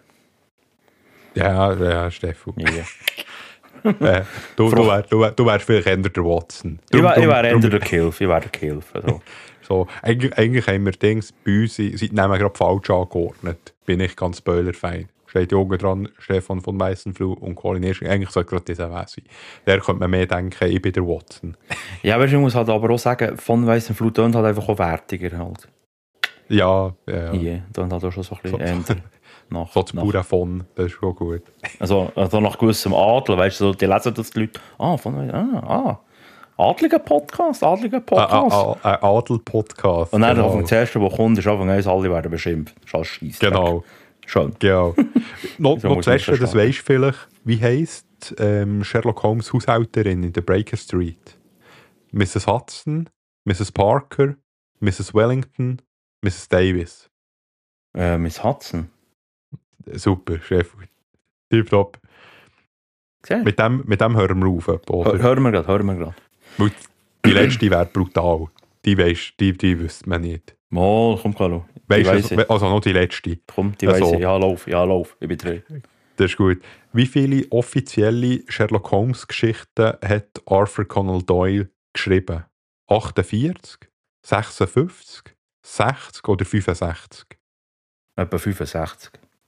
Ja, ja, Stefan. Yeah. äh, du, du, wär, du, wär, du wärst vielleicht eher der Watson. Drum, ich wäre eher der Kilf. Ich wäre der Kilf. Also. so, eigentlich, eigentlich haben wir Dings bei uns, sie nehmen gerade falsch angeordnet. Bin ich ganz Spoiler-Fan. Steht ja oben dran, Stefan von Weissenfluh und Colin Irsching. Eigentlich sollte gerade dieser Weg sein. Der könnte man mehr denken, ich bin der Watson. Ja, aber ich muss halt aber auch sagen, von Weissenfluh tönt halt einfach auch wertiger halt. Ja, ja. Ja, tönt halt auch schon so ein bisschen so, nach, so das pure von, das ist schon gut. Also, also nach gewissem Adel, weißt du, so, die lesen das die Leute, ah, von, ah, ah, adliger Podcast, adliger Podcast. Ein ah, ah, Adel-Podcast. Und dann genau. auf dem ersten, der kommt, ist einfach eins, alle werden beschimpft. Das ist alles Scheisse. Genau. Schön. Genau. noch so noch das Letzte, das weisst du vielleicht, wie heisst ähm, Sherlock Holmes Haushälterin in der Baker Street? Misses Hudson, Misses Parker, Misses Wellington, Misses Davis. Äh, Miss Hudson. Super, Chef. Tipptopp. Mit dem, mit dem hören wir auf. Oder? Hören wir gerade, hören wir gerade. Die letzte wäre brutal. Die weisst, die, die wüsste man nicht. Mal, komm, Carlo. Weißt du, also noch die letzte. Komm, die also, weiss ich. Ja, lauf, ja, lauf. Ich bin drin. Das ist gut. Wie viele offizielle Sherlock Holmes Geschichten hat Arthur Conan Doyle geschrieben? achtundvierzig, sechsundfünfzig, sechzig oder fünfundsechzig? Etwa fünfundsechzig.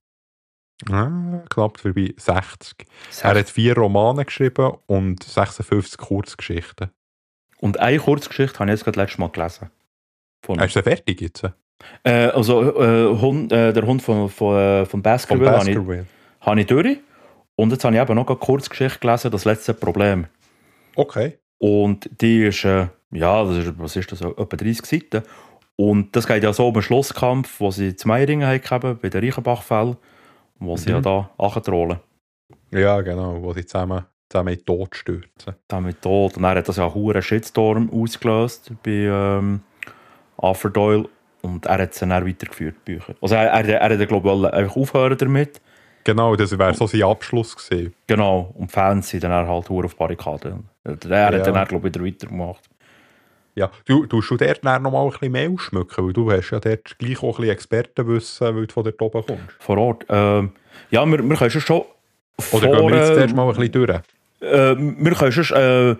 Ah, knapp vorbei. sechzig. sechzig. Er hat vier Romane geschrieben und sechsundfünfzig Kurzgeschichten. Und eine Kurzgeschichte habe ich jetzt gerade letztes Mal gelesen. Von Hast du fertig jetzt? Äh, also äh, Hund, äh, der Hund von, von, äh, von Baskerville, von Baskerville. habe ich, habe ich durch. Und jetzt habe ich eben noch eine Kurzgeschichte gelesen, das letzte Problem. Okay. Und die ist, äh, ja, das ist, was ist das, etwa dreißig Seiten. Und das geht ja so um einen Schlusskampf, wo sie zu Meiringen haben, bei den Reichenbach-Fällen, wo mhm. sie ja da antrollen. Ja, genau, wo sie zusammen, zusammen in den Tod stürzen. Zusammen in den Tod. Und dann hat das ja einen hohen Shitstorm ausgelöst bei ähm, Arthur Doyle. Und er hat es dann auch weitergeführt, die Bücher. Also er, er, er hat, glaube ich, einfach aufhören damit. Genau, das wäre so sein Abschluss gewesen. Genau, und die Fans sind dann halt auf die Barrikaden. Er hat ja. dann, glaube ich, wieder weitergemacht. Ja, du tust du dort noch mal ein bisschen mehr ausschmücken, weil du hast ja dort gleich auch ein bisschen Expertenwissen, weil du von dort oben kommst. Vor Ort? Ähm, ja, wir, wir können schon... Vor, Oder gehen wir jetzt erst mal ein bisschen durch? Äh, wir können schon... Äh,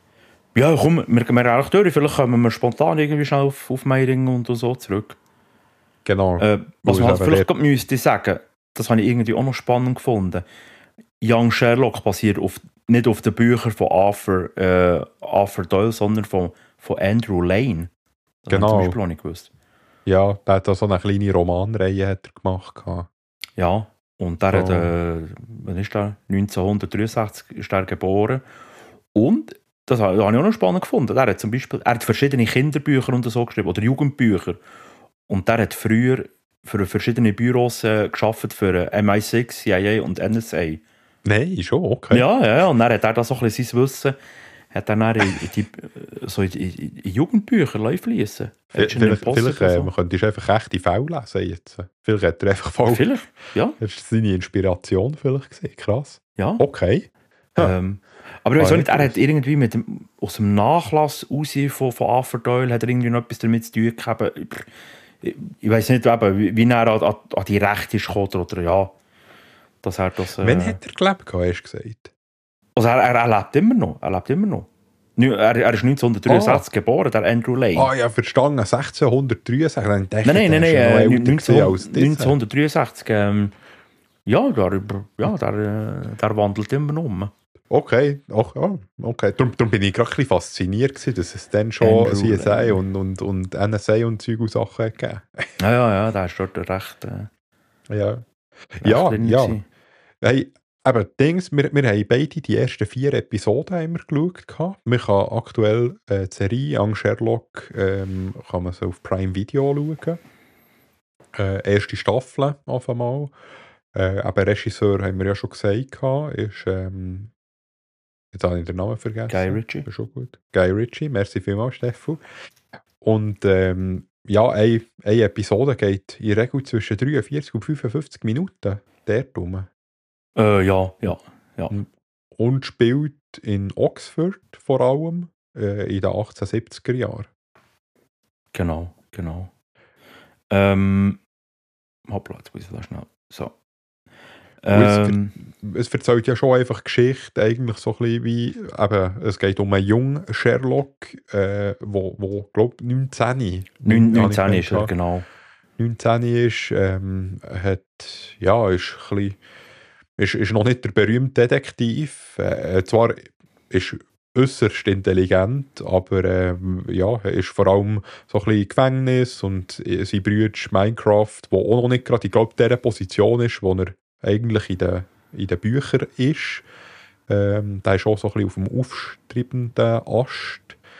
ja, komm, wir gehen eigentlich durch. Vielleicht kommen wir spontan irgendwie schnell auf, auf Meiring und so zurück. Genau. Äh, was man halt vielleicht gerade müsste sagen, das habe ich irgendwie auch noch spannend gefunden. Young Sherlock basiert auf, nicht auf den Büchern von Arthur, äh, Arthur Doyle, sondern von, von Andrew Lane. Das genau. habe ich zum Beispiel auch nicht gewusst. Ja, der hat da so eine kleine Romanreihe hat er gemacht. Ja, und der so. hat, äh, wann ist der? neunzehnhundertdreiundsechzig ist er geboren. Und, das habe ich auch noch spannend gefunden, er hat zum Beispiel, er hat verschiedene Kinderbücher und so geschrieben, oder Jugendbücher. Und der hat früher für verschiedene Büros äh, gearbeitet, für M I six, C I A und N S A. Nein, schon, okay. Ja, ja, ja. Und dann hat er da so ein bisschen sein Wissen, hat er dann in, in, die, so in, in, in Jugendbücher fließen. Vielleicht, vielleicht äh, so. Man könnte einfach echte Fälle lesen jetzt. Vielleicht hat er einfach voll... Vielleicht, ja. Das war seine Inspiration vielleicht gewesen. Krass. Ja. Okay. Ja. Ähm, aber ich weiß auch nicht, er hat irgendwie mit dem, aus dem Nachlass raus von, von Arthur Doyle hat er irgendwie noch etwas damit zu tun gehabt. Ich, ich weiß nicht, eben, wie, wie er an, an die Rechte ist gekommen, oder ja, dass er das... Äh, Wann hat er gelebt, hast du gesagt? Also er, er, er lebt immer noch, er lebt immer noch. Er, er ist neunzehnhundertdreiundsechzig oh. geboren, der Andrew Lane. Ah, ja, verstanden, sechzehnhundertdreiundsechzig. Dann nein, nein, nein, nein, äh, neunzehnhundert, neunzehnhundertdreiundsechzig. Ähm, ja, der, ja der, der wandelt immer noch um. Okay, Ach, oh, okay. Darum, darum bin ich gerade ein bisschen fasziniert gewesen, dass es dann schon Andrew C S I Lane. und, und, und N S A und Zeug und Sachen gegeben. Ja, ja, ja, der ist dort recht... Äh, ja, recht ja, drin ja. gewesen. Hey, aber Dings, wir, wir haben beide die ersten vier Episoden haben wir geschaut. Man kann aktuell äh, die Serie an Sherlock ähm, kann man so auf Prime Video schauen. Äh, erste Staffel auf einmal. Äh, aber Regisseur haben wir ja schon gesagt, ist ähm, jetzt habe ich den Namen vergessen. Guy Ritchie. Ist schon gut. Guy Ritchie, merci vielmals, Steffu. Und ähm, ja, eine, eine Episode geht in der Regel zwischen dreiundvierzig und fünfundfünfzig Minuten. Der rum. Äh, ja, ja, ja. Und spielt in Oxford vor allem äh, in den achtzehnhundertsiebziger Jahren. Genau, genau. Ähm, hoppla, jetzt muss ich da schnell. So. Ähm, es, es erzählt ja schon einfach Geschichte, eigentlich so ein bisschen wie, eben, es geht um einen jungen Sherlock, äh, wo, wo glaube ich, neunzehn neunzehn ist er, genau. neunzehn ist, ähm, hat, ja, ist ein bisschen, ist, ist noch nicht der berühmte Detektiv. Äh, zwar ist äußerst intelligent, aber ähm, ja, er ist vor allem so ein bisschen Gefängnis und sein Bruder Minecraft, wo auch noch nicht gerade, ich glaube, in dieser Position ist, wo er eigentlich in den, in den Büchern ist. Ähm, der ist auch so ein bisschen auf dem aufstrebenden Ast.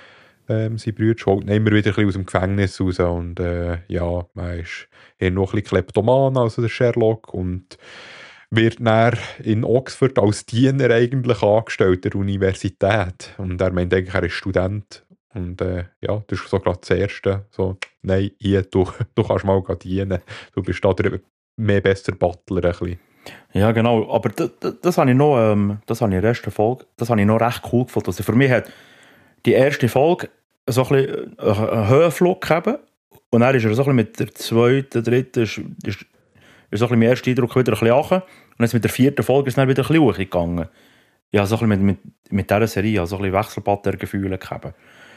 Ähm, sein Bruder holt ihn immer wieder ein bisschen aus dem Gefängnis raus und äh, ja, er ist eher noch ein bisschen Kleptoman, also der Sherlock, und wird dann in Oxford als Diener eigentlich angestellt, der Universität. Und er meint eigentlich, er ist Student. Und äh, ja, das ist so gerade das Erste. So, nein, hier, du, du kannst mal dienen. Du bist da der mehr besser Butler ein bisschen. Ja, genau. Aber das, das, das habe ich noch, ähm, das habe ich in der ersten Folge, das habe ich noch recht cool gefunden. Also für mich hat die erste Folge so ein bisschen einen Höhenflug gegeben. Und dann ist er so ein bisschen mit der zweiten, dritten, ist, ist, ist so ein bisschen mein erster Eindruck wieder ein bisschen angekommen. Und jetzt mit der vierten Folge ist es dann wieder ein bisschen hochgegangen. Ja, so ein bisschen mit, mit, mit dieser Serie, also so ein bisschen Wechselbad-Gefühle gehabt.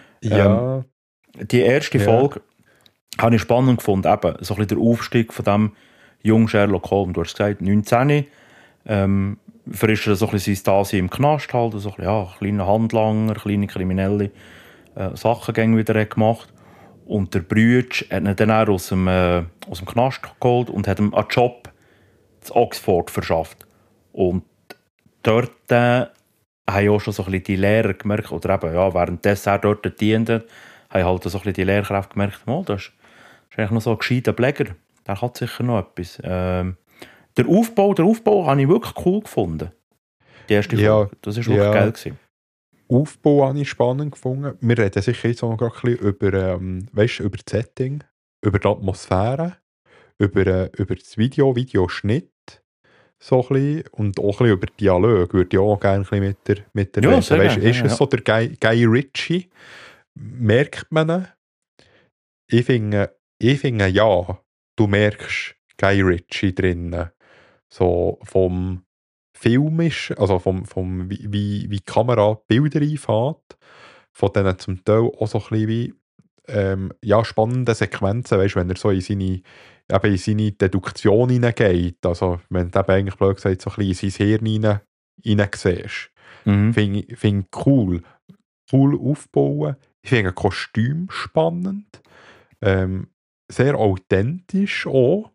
Ja. Ähm, die erste ja. Folge habe ich spannend gefunden, eben, so ein bisschen der Aufstieg von dem jungen Sherlock Holmes. Du hast gesagt, neunzehn, ähm, frischt er so ein bisschen sein Dasein im Knast halt, so ein bisschen, ja, kleine Handlanger, kleine kriminelle äh, Sachen wieder gemacht. Und der Brütsch hat ihn dann auch aus dem, äh, aus dem Knast geholt und hat ihm einen Job in Oxford verschafft. Und dort äh, haben auch schon so ein bisschen die Lehrer gemerkt, oder eben, ja, währenddessen er dort diente, haben halt so ein bisschen die Lehrkräfte gemerkt, oh, das ist, das ist eigentlich noch so ein gescheiter Pfleger, der hat sicher noch etwas. Ähm, der Aufbau, der Aufbau habe ich wirklich cool gefunden. Die erste ja, Folge, das war wirklich ja. geil gewesen. Aufbau habe ich spannend gefunden. Wir reden sicher jetzt auch noch ein bisschen über, ähm, weißt, über das Setting, über die Atmosphäre, über, äh, über das Video, Videoschnitt, so ein bisschen, und auch ein bisschen über Dialog. Würde ich auch gerne ein bisschen mit der, mit der ja, reden. sehr Weißt, gerne, ist ja, es ja. so der Guy, Guy Ritchie? Merkt man ihn? Ich finde, ich finde, ja, du merkst Guy Ritchie drinnen. So vom filmisch, also vom, vom wie, wie, wie die Kamera Bilder einfährt, von denen zum Teil auch so ein bisschen wie ähm, ja, spannende Sequenzen, weißt, wenn er so in seine, eben in seine Deduktion hineingeht, also wenn du eben eigentlich blöd gesagt so ein bisschen in sein Hirn hinein, hinein siehst, Mhm. finde ich find cool, cool aufbauen. Ich finde ein Kostüm spannend, ähm, sehr authentisch auch.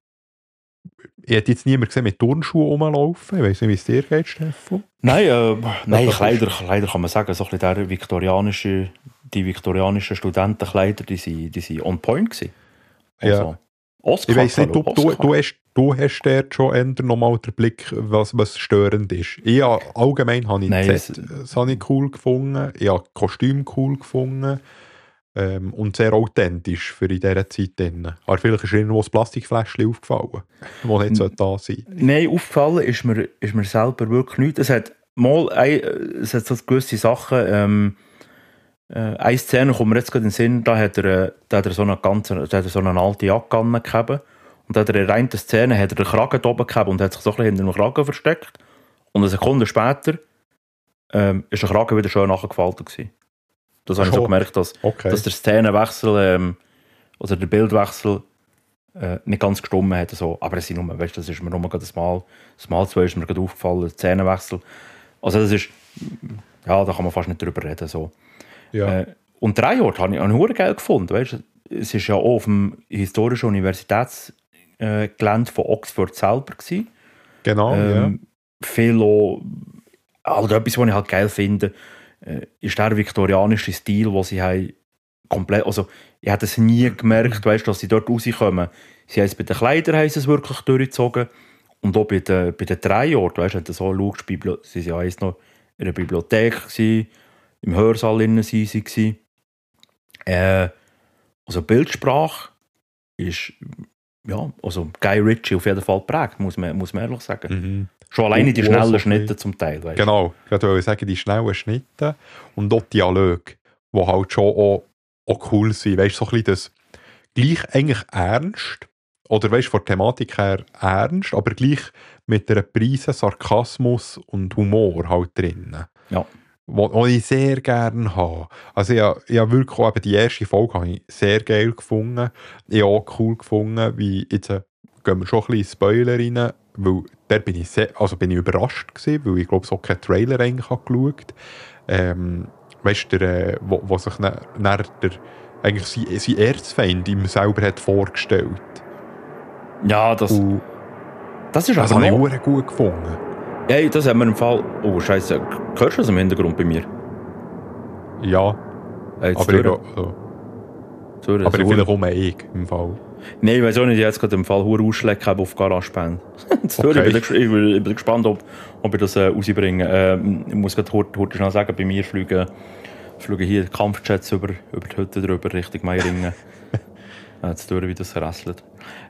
Ich hätte jetzt niemanden gesehen mit Turnschuhen rumlaufen. Ich weiß nicht, wie es dir geht, Stefan. Nein, äh, nein das Kleider, Kleider kann man sagen, so ein bisschen der viktorianische, die viktorianischen Studentenkleider, die sind, die sind on point gewesen. Also, Ja. Oscar, Ich weiss nicht, du, du, Oscar. du hast, du hast dort schon eher nochmal den Blick, was, was störend ist. Ich, allgemein habe ich Nein, das, das habe ich cool gefunden. Ich habe das Kostüm cool gefunden. Ähm, und sehr authentisch für in dieser Zeit drin. Aber vielleicht ist irgendwo das Plastikfläschchen aufgefallen, das nicht so da sein sollte. Nein, aufgefallen ist mir, ist mir selber wirklich nichts. Es hat mal, ein, es hat so gewisse Sachen, ähm, äh, eine Szene kommt mir jetzt gerade in den Sinn, da hat er, äh, da hat er so eine ganze, da hat er so eine alte Jacke angegeben und da hat er in einer Szene hat er den Kragen oben gehabt und hat sich so ein bisschen hinter dem Kragen versteckt und eine Sekunde später ähm, ist der Kragen wieder schön nachgefaltet gewesen. Das habe ich so gemerkt, dass, okay. dass der Szenenwechsel ähm, oder der Bildwechsel äh, nicht ganz gestimmt hat. So. Aber es sind nur, weißt, das ist mir nur gerade das Mal, das Mal zwei ist mir gerade aufgefallen, der Szenenwechsel. Also das ist, ja, da kann man fast nicht drüber reden. So. Ja. Äh, und drei Orte habe ich auch geil gefunden. Weißt? Es war ja auch auf dem historischen Universitätsgelände von Oxford selber gewesen. Genau, ähm, ja. Viel auch, also etwas, was ich halt geil finde, äh, ist der viktorianische Stil, wo sie haben komplett, also ich hätte es nie gemerkt, weißt, dass sie dort rauskommen. Sie haben es bei den Kleidern haben sie es wirklich durchgezogen und auch bei den, bei den Drehorten, weißt, wenn du so schaust, Bibli- sie waren ja noch in der Bibliothek gewesen, im Hörsaal innen sie waren. Äh, also Bildsprache ist, ja, also Guy Ritchie auf jeden Fall geprägt, muss man, muss man ehrlich sagen. Mhm. Schon alleine die Und schnellen so Schnitte zum Teil. Weißt. Genau, ich wollte sagen, die schnellen Schnitte und auch Dialoge, die halt schon auch, auch cool sind. Weißt du, so ein bisschen das gleich eigentlich ernst, oder weißt du, von der Thematik her ernst, aber gleich mit einer Prise Sarkasmus und Humor halt drin. Ja. Was ich sehr gerne habe. Also ich habe, ich habe wirklich auch eben die erste Folge habe ich sehr geil gefunden. Ich habe auch cool gefunden, wie jetzt äh, gehen wir schon ein bisschen in Spoiler rein, weil da bin ich, sehr, also bin ich überrascht gewesen, weil ich glaube so keinen Trailer eigentlich habe geschaut. Ähm, weißt du, der, wo, wo sich dann, dann der, eigentlich sein, sein Erzfeind ihm selber hat vorgestellt. Ja, das, Und das ist das also habe ich noch... auch gut gefunden. Hey, das haben wir im Fall... Oh, Scheiße, hörst du das im Hintergrund bei mir? Ja, Hey, aber ich, also, Zürich, aber so vielleicht komme ich im Fall. Nein, ich weiß auch nicht, ich jetzt gerade im Fall hohe Ausschläge habe auf GarageBand. Okay. Ich, bin, ich bin gespannt, ob, ob ich das äh, rausbringe. Ähm, ich muss gerade heute schnell sagen, bei mir fliegen, fliegen hier Kampfjets über, über die Hütte drüber, Richtung Meiringen. Jetzt durch, wie das rasselt.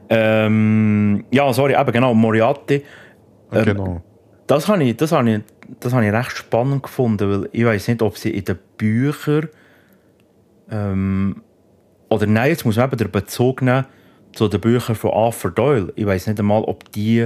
Ähm, ja, sorry, eben genau, Moriarty. Ähm, Genau. Das habe ich, das habe ich, das habe ich recht spannend gefunden, weil ich weiß nicht, ob sie in den Büchern ähm, oder nein, jetzt muss man eben den Bezug nehmen zu den Büchern von Arthur Doyle. Ich weiß nicht einmal, ob die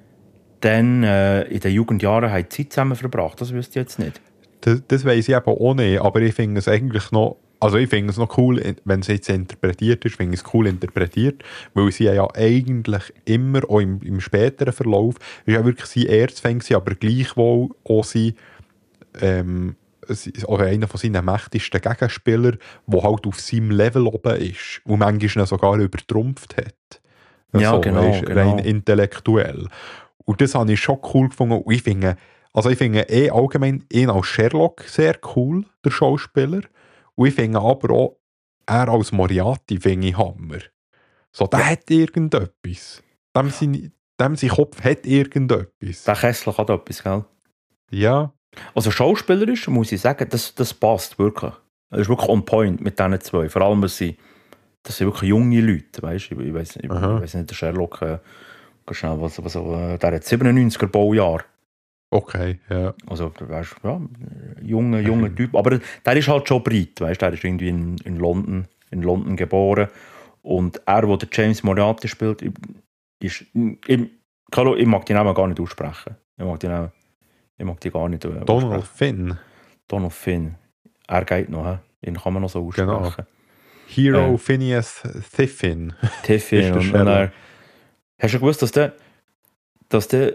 dann äh, in den Jugendjahren haben Zeit zusammen verbracht. Das wüsste ich jetzt nicht. Das, das weiss ich eben auch nicht, aber ich finde es eigentlich noch, also ich finde es noch cool, wenn es jetzt interpretiert ist, finde ich es cool interpretiert, weil sie ja eigentlich immer, auch im, im späteren Verlauf, ist ja wirklich sein Erzfeind, aber gleichwohl auch sein, ähm, oder einer von seinen mächtigsten Gegenspielern, der halt auf seinem Level oben ist und manchmal ihn sogar übertrumpft hat. Ja, so, genau, weißt, genau. rein intellektuell. Und das habe ich schon cool gefunden. Und ich finde, also ich finde eh allgemein ihn als Sherlock sehr cool, der Schauspieler. Und ich finde aber auch, er als Moriarty finde ich Hammer. So, der ja. hat irgendetwas. Dem sein, dem sein Kopf hat irgendetwas. Der Kessler hat etwas, gell? Ja. Also schauspielerisch muss ich sagen, das, das passt wirklich. Das ist wirklich on point mit diesen zwei. Vor allem, dass sie, das sind wirklich junge Leute, weißt du? Ich, ich weiß ich nicht, der Sherlock, äh, schnell, was, was, äh, der hat siebenundneunziger Baujahr. Okay, ja. Also, weißt du, ja, junger, junger Typ. Aber der ist halt schon breit, weißt du? Der ist irgendwie in, in, London, in London geboren. Und er, der James Moriarty spielt, ist, ich, ich mag die Namen gar nicht aussprechen. Ich mag die Namen, ich mag die gar nicht aussprechen. Donald Finn. Donald Finn. Er geht noch, he? Den kann man noch so aussprechen. Genau. Hero äh, Phineas Tiffin. Tiffin. und, und er, hast du gewusst, dass der, dass der,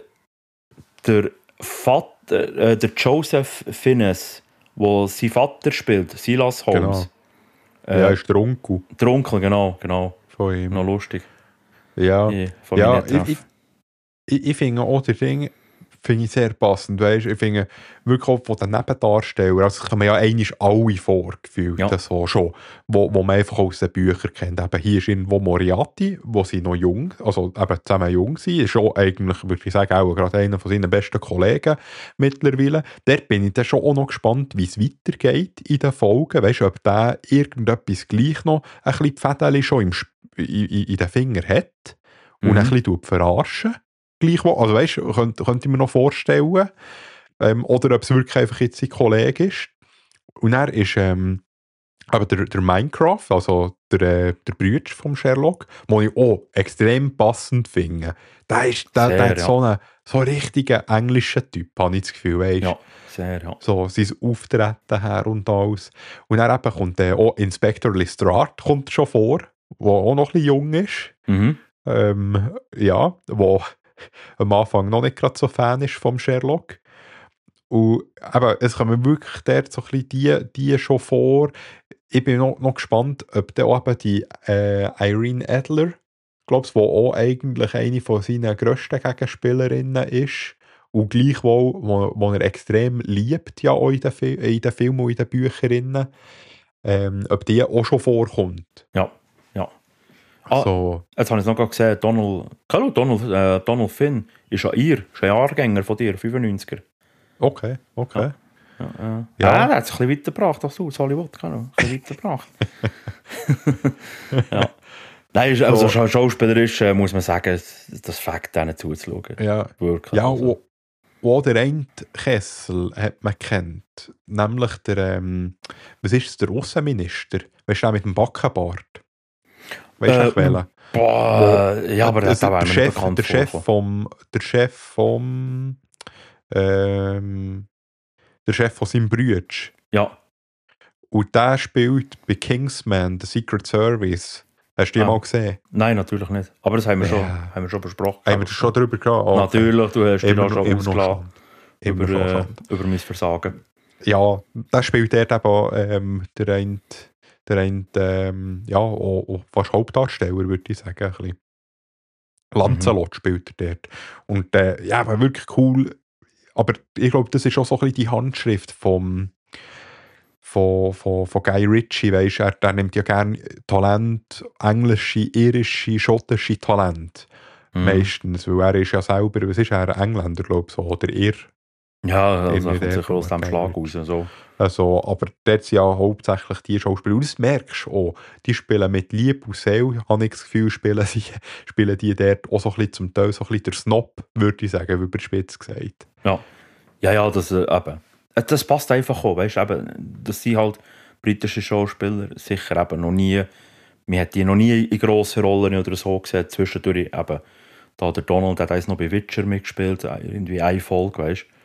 der Vater, äh, der Joseph Fiennes, der sein Vater spielt, Silas Holmes. Genau. Äh, ja, ist der Onkel. Der Onkel, genau, genau. Von ihm. Noch lustig. Ja, ich, ja ich, ich, ich, ich finde auch das Ding finde ich sehr passend. Weißt? Ich finde wirklich auch von den Nebendarstellern, also es kommen ja eigentlich alle vorgefühlt, ja. so schon, wo, wo man einfach aus den Büchern kennt. Eben hier ist irgendwo Moriarty, wo sie noch jung, also eben zusammen jung sind, ist schon eigentlich, würde ich sagen, auch gerade einer von seinen besten Kollegen mittlerweile. Dort bin ich dann schon auch noch gespannt, wie es weitergeht in den Folgen. Weißt du, ob der irgendetwas gleich noch ein bisschen die Fädeli schon im, in, in, in den Fingern hat und mhm. ein bisschen verarschen. Gleichwohl, also weißt du, könnte, könnte ich mir noch vorstellen. ähm, oder ob es wirklich einfach jetzt sein Kollege ist. Und er ist ähm, aber der, der Minecraft, also der, äh, der Bruder vom Sherlock, den ich auch extrem passend finde. Der, ist, der, Sehr, der hat ja. so einen, so einen richtigen englischen Typ, habe ich das Gefühl. Weißt? Ja, sehr, ja. So sein Auftreten her und alles. Und dann eben kommt äh, auch Inspector Lestrade kommt schon vor, der auch noch ein bisschen jung ist. Mhm. Ähm, ja, wo am Anfang noch nicht gerade so Fan ist vom Sherlock. Und eben, es kommen wirklich dort so ein bisschen die, die schon vor. Ich bin noch, noch gespannt, ob dann auch eben die äh, Irene Adler, glaube ich, die auch eigentlich eine von seinen grössten Gegenspielerinnen ist und gleichwohl, wo, wo er extrem liebt, ja auch in den, Fi- in den Filmen und in den Büchern, ähm, ob die auch schon vorkommt. Ja, ja. Ah, So, jetzt habe ich es noch gerade gesehen, Donald, hallo, Donald, äh, Donald Finn ist ja ihr, ist ein Jahrgänger von dir, fünfundneunziger. okay, okay. Ja, äh, Ja. ja. Der hat es ein bisschen weitergebracht als du, aus Hollywood, genau. Ein bisschen weitergebracht. Ja. Nein, ist- also So. scha- schauspielerisch äh, muss man sagen, es- das fängt denen zuzuschauen. Ja, Wirklich. ja also. und, und auch der eine Kessel hat man kennt, nämlich der, ähm, was ist es, der Außenminister, weißt du, der mit dem Backenbart? Weißt du, Äh, äh, welchen? Boah, ja, aber das Also wäre der mir Chef, bekannt der Chef vorgekommen. vom, der Chef vom, ähm, der Chef von seinem Bruder. Ja, Und der spielt bei Kingsman, The Secret Service. Hast du die Ah. mal gesehen? nein, natürlich nicht. Aber das haben wir, Ja. schon, haben wir schon besprochen. Haben wir das schon drüber gehabt? Ah, okay. Natürlich, du hast dich Immer da noch- schon immer noch ausgelassen Schande. Immer über, noch äh, Schande. über mein Versagen. Ja, da spielt dort eben ähm, der eine, der eine ähm, ja, auch, auch fast Hauptdarsteller, würde ich sagen. Ein bisschen. Lancelot spielt er dort. Und äh, ja, aber wirklich cool. Aber ich glaube, das ist auch so ein bisschen die Handschrift vom, von, von, von Guy Ritchie. Weißt, er, der nimmt ja gerne Talent, englische, irische, schottische Talent. Mhm. Meistens, weil er ist ja selber, was ist er, Engländer, glaube ich, so, oder Ir. Ja, also Irgendwie kommt der sicher aus von dem Guy Schlag raus. So. Also, aber dort sind ja hauptsächlich die Schauspieler. Und das merkst du auch. Die spielen mit Liebe und Seele, habe ich das Gefühl, spielen, sie, spielen die dort auch so ein bisschen zum Teil so ein bisschen der Snob, würde ich sagen, überspitzt gesagt. Ja, ja, ja, das, äh, eben. Äh, das passt einfach auch, weißt du, eben, das sind halt britische Schauspieler, sicher eben noch nie, man hat die noch nie in grossen Rollen oder so gesehen, zwischendurch eben, da der Donald hat eins noch bei Witcher mitgespielt, irgendwie eine Folge, weißt du.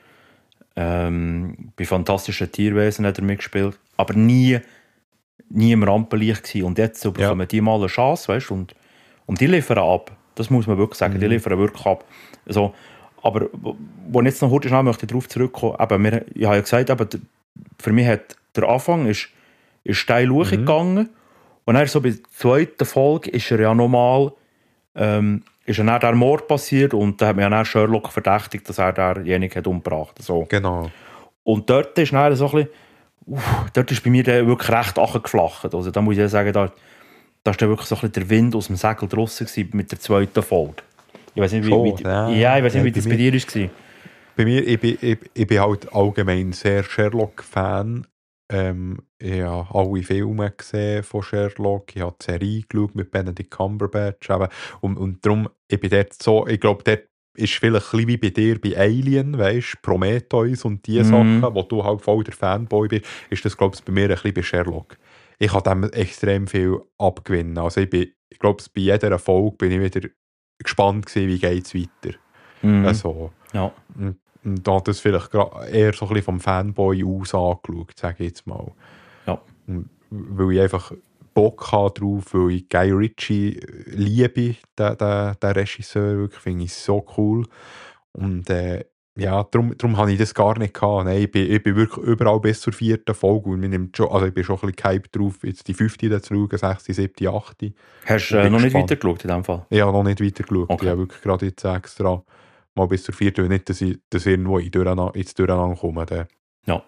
Ähm, bei Fantastischen Tierwesen hat er mitgespielt, aber nie, nie im Rampenlicht gewesen. Und jetzt so bekommen Ja. die mal eine Chance, weißt du, und, und die liefern ab. Das muss man wirklich sagen, die Mhm. liefern wirklich ab. Also, aber wo wo ich jetzt noch kurz schnell möchte darauf zurückkommen, eben, wir, ich habe ja gesagt, eben, d- für mich hat der Anfang ist, ist steil Mhm. hochgegangen und dann so bei der zweiten Folge ist er ja nochmal ähm, ist ja dann der Mord passiert und da hat man ja dann Sherlock verdächtigt, dass er derjenige hat umgebracht. So. Genau. Und dort ist dann so ein bisschen, uff, dort ist bei mir der wirklich recht angeflacht. Also da muss ich ja sagen, da, da ist dann wirklich so ein bisschen der Wind aus dem Segel draussen gewesen mit der zweiten Folge. Ich weiß nicht, wie, Schon, wie, ja. ja, ich weiß nicht, Ja, wie bei das bei mir- dir war. Bei mir, ich bin, ich, ich bin halt allgemein sehr Sherlock-Fan. Ähm, ich habe alle Filme gesehen von Sherlock. Ich habe die Serie geschaut mit Benedict Cumberbatch. Eben. Und, und darum, ich bin dort so, ich glaube, dort ist vielleicht ein bisschen wie bei dir bei Alien, weißt du, Prometheus und die Mhm. Sachen, wo du halt voll der Fanboy bist, ist das, glaube ich, bei mir ein bisschen bei Sherlock. Ich habe dem extrem viel abgewinnen. Also ich bin, ich glaube, bei jeder Folge bin ich wieder gespannt gewesen, wie geht es weiter. Mhm. Also, Ja. und, und da hat das vielleicht gra- eher so ein bisschen vom Fanboy aus angeschaut, sage ich jetzt mal. Ja. Und weil ich einfach Bock habe drauf, weil ich Guy Ritchie liebe, den, den, den Regisseur, wirklich finde ich so cool. Und äh, ja, darum, darum habe ich das gar nicht gehabt. Nein, ich, bin, ich bin wirklich überall bis zur vierten Folge und mir nimmt schon, also ich bin schon ein bisschen gehypt drauf, jetzt die fünfte zu schauen, sechste, siebte, achte. Hast du Ich äh, bin noch nicht gespannt. weitergeschaut in dem Fall? Ich habe noch nicht weiter geschaut. Okay. Ich habe wirklich gerade jetzt extra mal bis zur vierten, nicht, dass ich dass irgendwo in Durcheinander, ins Durcheinander komme. Dann. Ja.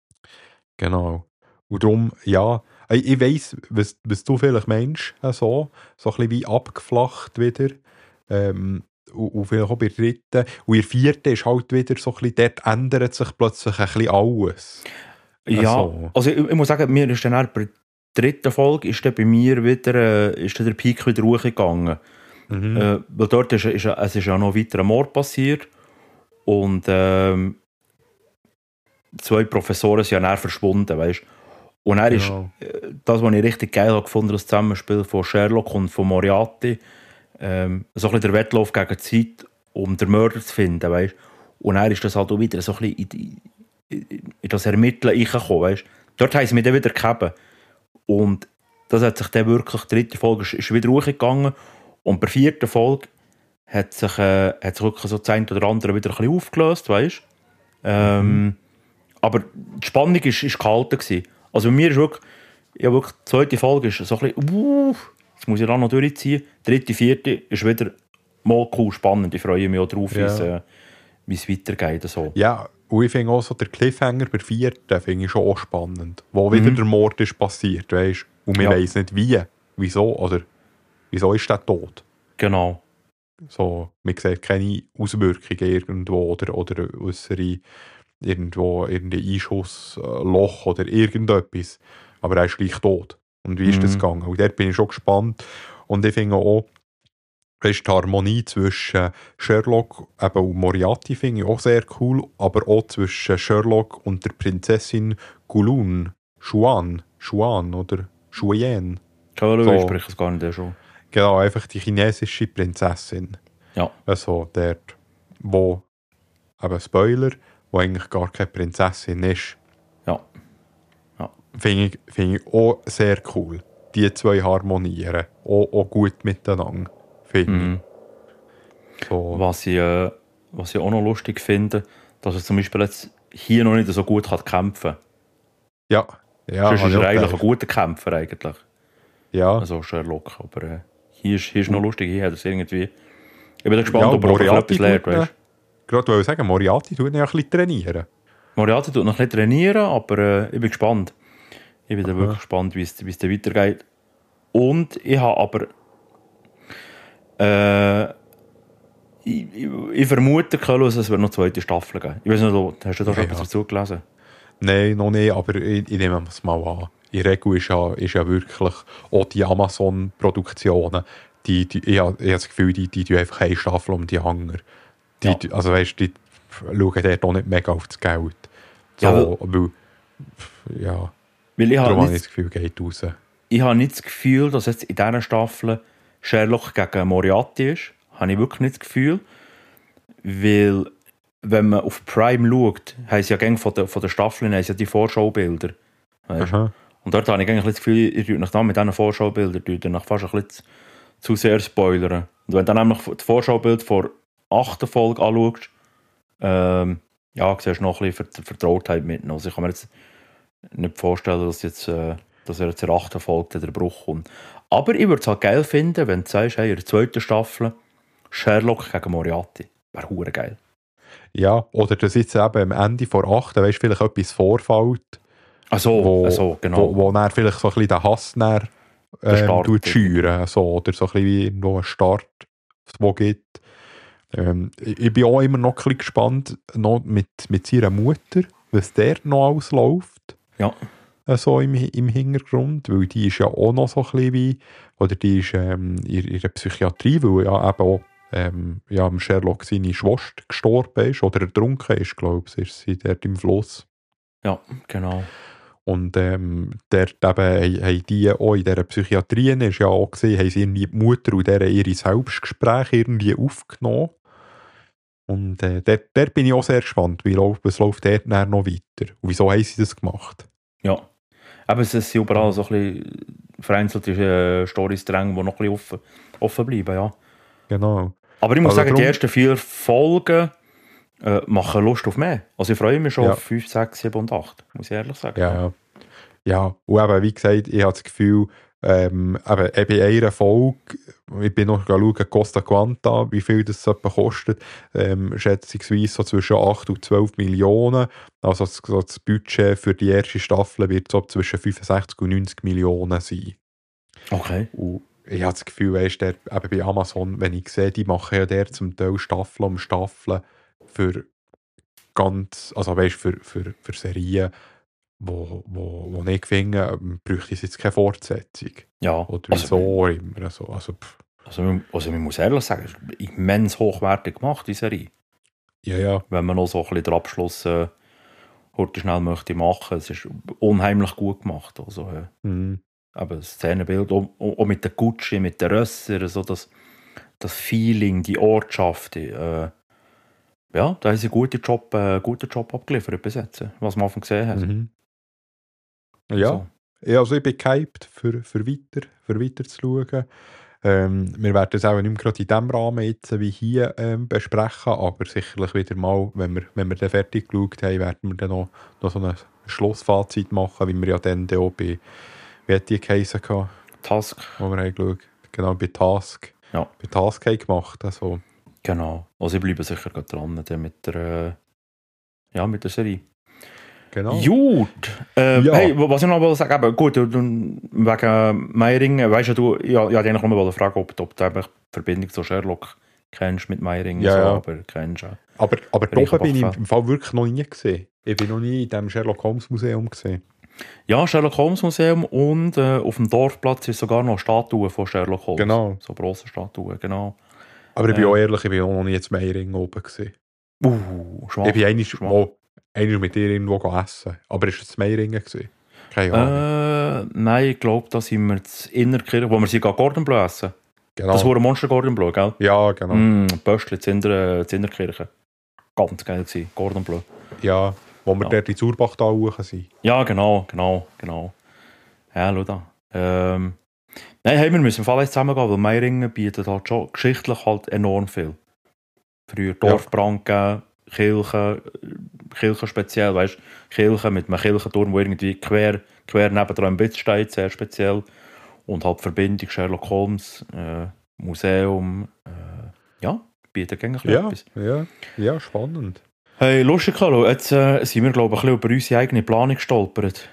Genau. Und darum, ja, ich, ich weiss, was, was du vielleicht meinst, äh, so, so ein bisschen wie abgeflacht wieder. Ähm, und, und vielleicht auch bei der dritten. Und in der vierten ist halt wieder so ein bisschen, dort ändert sich plötzlich ein bisschen alles. Ja, Also. also ich, ich muss sagen, mir ist dann auch bei der dritten Folge ist dann bei mir wieder äh, ist dann der Peak wieder hochgegangen. Mhm. Äh, weil dort ist, ist, es ist ja noch weiter ein Mord passiert und ähm, zwei Professoren sind ja dann verschwunden, weißt. Und er ist Genau. äh, das, was ich richtig geil habe gefunden, das Zusammenspiel von Sherlock und von Moriarty, ähm, so ein bisschen der Wettlauf gegen die Zeit, um den Mörder zu finden, weißt. Und er ist das halt auch wieder so ein bisschen in, die, in, in das Ermitteln reingekommen, weißt. Dort haben sie mich dann wieder gegeben. Und das hat sich dann wirklich, die dritte Folge ist, ist wieder ruhig gegangen. Und bei der vierten Folge hat sich, äh, hat sich wirklich so das eine oder andere wieder ein bisschen aufgelöst, weißt. Ähm, mhm. Aber die Spannung war ist, ist gehalten gewesen. Also bei mir ist wirklich, ja wirklich, die zweite Folge ist so ein bisschen, uh, jetzt muss ich da noch durchziehen. Die dritte, vierte ist wieder mal cool, spannend. Ich freue mich auch drauf, Ja. äh, wie es weitergeht. So. Ja, und ich finde auch so, der Cliffhanger bei der vierten finde ich schon auch spannend. Wo wieder Mhm. der Mord ist passiert, weißt? Und man Ja. weiss nicht wie, wieso, oder wieso ist der tot? Genau. So, man sieht keine Auswirkungen irgendwo oder, oder äußere irgendwo irgendein Einschussloch oder irgendetwas. Aber er ist gleich tot. Und wie ist Mhm. das gegangen? Und dort bin ich schon gespannt. Und ich finde auch, weißt, die Harmonie zwischen Sherlock eben und Moriarty finde ich auch sehr cool, aber auch zwischen Sherlock und der Prinzessin Gulun, Xuan, Xuan oder Xuyen. Keine So. Ahnung, ich spreche es gar nicht schon. Genau, einfach die chinesische Prinzessin. Ja. Also dort, wo, eben Spoiler, wo eigentlich gar keine Prinzessin ist. Ja. Ja. Finde ich, finde ich auch sehr cool. Die zwei harmonieren. Auch, auch gut miteinander. Finde Mhm. ich. So. Was ich, äh, was ich auch noch lustig finde, dass er zum Beispiel jetzt hier noch nicht so gut kann kämpfen kann. Ja. Ja, Sonst habe ist ich er auch eigentlich ein gedacht. guter Kämpfer. Eigentlich. Ja. Also Sherlock. Aber äh, hier, ist, hier ist noch lustig. Hier hat er es irgendwie... Ich bin gespannt, Ja, ob er auch Moriarty etwas lernt. tut ihn- Weißt? Gerade wollte ich sagen, Moriarty tut ihn ja ein bisschen trainieren. Moriarty tut noch nicht trainieren, aber äh, ich bin gespannt. Ich bin da Aha. wirklich gespannt, wie es wie es dann weitergeht. Und ich habe aber... Äh, ich, ich, ich vermute, Carlos, es wird noch eine zweite Staffel geben. Ich weiß nicht, du- hast du da schon Ja, etwas ja. dazu gelesen? Nein, noch nicht, aber ich, ich nehme es mal an. In der Regel ist ja, ist ja wirklich auch die Amazon-Produktionen, die, die, ich habe ich habe das Gefühl, die, die tun einfach eine Staffel um die Hanger. Die, Ja. die, also weißt, die schauen dort auch nicht mega auf das Geld. So, Ja, weil, ja, Weil ich habe darum habe ich nicht, das Gefühl, geht raus. ich habe nicht das Gefühl, dass jetzt in dieser Staffel Sherlock gegen Moriarty ist. Habe ich wirklich nicht das Gefühl. Weil, wenn man auf Prime schaut, haben sie ja gerne von den von der Staffeln haben sie ja die Vorschaubilder. Weißt? Aha. Und dort habe ich eigentlich das Gefühl, ihr tut nach dann mit diesen Vorschaubildern tut ihr nach fast ein bisschen zu, zu sehr spoilern. Und wenn du dann nämlich das Vorschaubild vor achten Folge anschaust, ähm, ja, siehst du noch ein bisschen Ver- Vertrautheit mit. Also ich kann mir jetzt nicht vorstellen, dass, jetzt, äh, dass er jetzt in der achten Folge der Bruch kommt. Aber ich würde es halt geil finden, wenn du sagst, hey, in der zweiten Staffel Sherlock gegen Moriarty. Wäre hure geil. Ja, oder dass jetzt eben am Ende vor acht, weißt, vielleicht etwas vorfällt, Ach so, wo, ach so genau. wo, wo dann vielleicht so ein bisschen den Hass dann, Der ähm, Start tut schüren, so, oder so ein bisschen wie irgendwo ein Start, wo gibt. Ähm, ich, ich bin auch immer noch ein bisschen gespannt noch mit, mit seiner Mutter, was der noch alles läuft. Ja. Äh, so im, im Hintergrund, weil die ist ja auch noch so ein bisschen wie, oder die ist ähm, in, in der Psychiatrie, weil ja eben auch ähm, ja, am Sherlock seine Schwester gestorben ist, oder ertrunken ist, glaube ich, ist sie dort im Fluss. Ja, genau. Und ähm, dort eben haben die auch in dieser Psychiatrie, ist ja auch gesehen, haben sie irgendwie die Mutter und deren ihre Selbstgespräche irgendwie aufgenommen. Und äh, dort, dort bin ich auch sehr gespannt, wie läuft, was läuft dort dann noch weiter. Und wieso haben sie das gemacht? Ja. Aber es sind überall so ein bisschen vereinzelte äh, Storys drin, die noch ein bisschen offen, offen bleiben, ja. Genau. Aber ich muss Also sagen, die darum- ersten vier Folgen äh, machen Lust auf mehr. Also ich freue mich schon Ja. auf fünf, sechs, sieben und acht, muss ich ehrlich sagen. Ja, ja. Ja, und eben, wie gesagt, ich habe das Gefühl, ähm, eben, eben in einer Folge, ich bin noch schauen, Costa Quanta, wie viel das etwa kostet, ähm, schätzungsweise so zwischen acht und zwölf Millionen. Also das, so das Budget für die erste Staffel wird so zwischen fünfundsechzig und neunzig Millionen sein. Okay. Und ich habe das Gefühl, weißt, der, eben bei Amazon, wenn ich sehe, die machen ja der zum Teil Staffel um Staffel für ganz, also weißt, für, für, für Serien, wo, wo, wo ich finde, ähm, bräuchte es jetzt keine Fortsetzung. Ja. Oder Also, wieso immer. Also, also, pff, also, man- also man muss ehrlich sagen, es ist immens hochwertig gemacht, die Serie. ja, ja. Wenn man noch so ein bisschen den Abschluss äh, heute schnell möchte machen. Es ist unheimlich gut gemacht. Also, äh, Mhm. aber das Szenenbild, auch, auch mit der Kutsche, mit den Rössern, so das, das Feeling, die Ortschaft, die, äh, ja, da haben sie einen guten Job, äh, guten Job abgeliefert bis jetzt, was man von gesehen hat. Mhm. Ja, So. ja, also ich bin gehypt, für, für, weiter, für weiter zu schauen. Ähm, wir werden es auch nicht mehr gerade in dem Rahmen jetzt wie hier ähm, besprechen, aber sicherlich wieder mal, wenn wir, wenn wir dann fertig geschaut haben, werden wir dann noch, noch so ein Schlussfazit machen, wie wir ja dann auch bei, wie hat die geheissen gehabt, Task, wo wir haben geschaut, genau, bei Task. Ja. Bei Task haben gemacht, also. genau. Also ich bleibe sicher gerade dran dann mit der, äh, ja, mit der Serie. Genau. Gut. Ähm, Ja. Hey, was ich noch wollte sagen, eben, gut, du, du, wegen Meiringen, weißt du, du ja, ich wollte eigentlich nur mal fragen, ob, ob du eben die Verbindung zu Sherlock kennst mit Meiringen, Ja, so, ja. aber kennst du auch. Aber, aber da Reichenbach bin ich Fan. im Fall wirklich noch nie gesehen. Ich bin noch nie in diesem Sherlock Holmes Museum gesehen. Ja, Sherlock Holmes Museum und äh, auf dem Dorfplatz ist sogar noch eine Statue von Sherlock Holmes. Genau. So grosse Statue, genau. Aber ich bin Ja. auch ehrlich, ich bin auch noch nie jetzt Meiringen oben gesehen. Uh, schwach. Ich bin einmal, schwach. mal, einmal mit dir irgendwo essen. Aber ist es Meiringen gewesen? Keine Ahnung. Äh, nein, ich glaube, da sind wir in Innerkirch, wo wir sie Gordon Bleu essen. Genau. Das war ein Monster Gordon Bleu, gell? Ja, genau. Mm, Böschli, in der Innerkirche. Ganz geil gewesen, Gordon Bleu. Ja, wo wir Ja. dort in Zurbachtal hoch sind. Ja, genau, genau, genau. Ja, schau da. Ähm, nein, hey, wir müssen im Fall jetzt zusammengehen, weil Meiringen bietet halt schon geschichtlich halt enorm viel. Früher Dorfbrand gegeben, Kirchen, Kirchen speziell, weißt du, Kirchen mit einem Kirchenturm, der irgendwie quer, quer nebendran im Bitz steht, sehr speziell. Und halt die Verbindung Sherlock Holmes, äh, Museum, äh, ja, bietet eigentlich Ja, etwas. ja, ja, spannend. Hey, lustig, Carlo, jetzt äh, sind wir, glaube ich, ein bisschen über unsere eigene Planung gestolpert.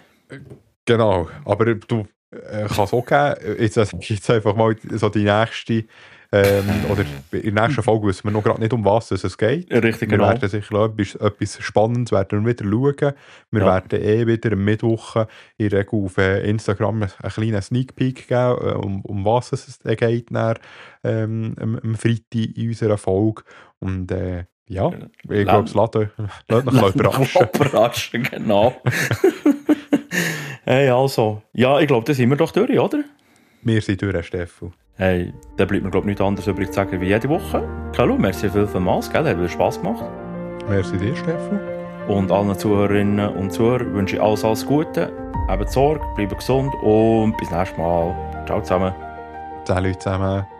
Genau, aber du äh, kann es auch geben. Jetzt, also, jetzt einfach mal so die nächste, ähm, oder in der nächsten Folge wissen wir noch gerade nicht, um was es geht. Richtig, Wir genau. werden sicher noch etwas, etwas Spannendes werden wir wieder schauen. Wir Ja. werden eh wieder am Mittwoch in der Regel auf äh, Instagram einen kleinen Sneak Peek geben, äh, um, um was es dann geht dann, ähm, am, am Freitag in unserer Folge. Und äh, ja, ich glaube, es lässt euch lässt euch mal überraschen. Überraschen, genau. Hey, also. Ja, ich glaube, da sind wir doch durch, oder? Wir sind durch, Stefan. Hey, da bleibt mir, glaube ich, nichts anderes übrig zu sagen wie jede Woche. Hallo, merci viel für Maß, gell? Hat wieder Spass gemacht. Merci dir, Stefan. Und allen Zuhörerinnen und Zuhörern wünsche ich alles, alles Gute. Habt Sorge, bleibt gesund und bis nächstes Mal. Ciao zusammen. Salut zusammen.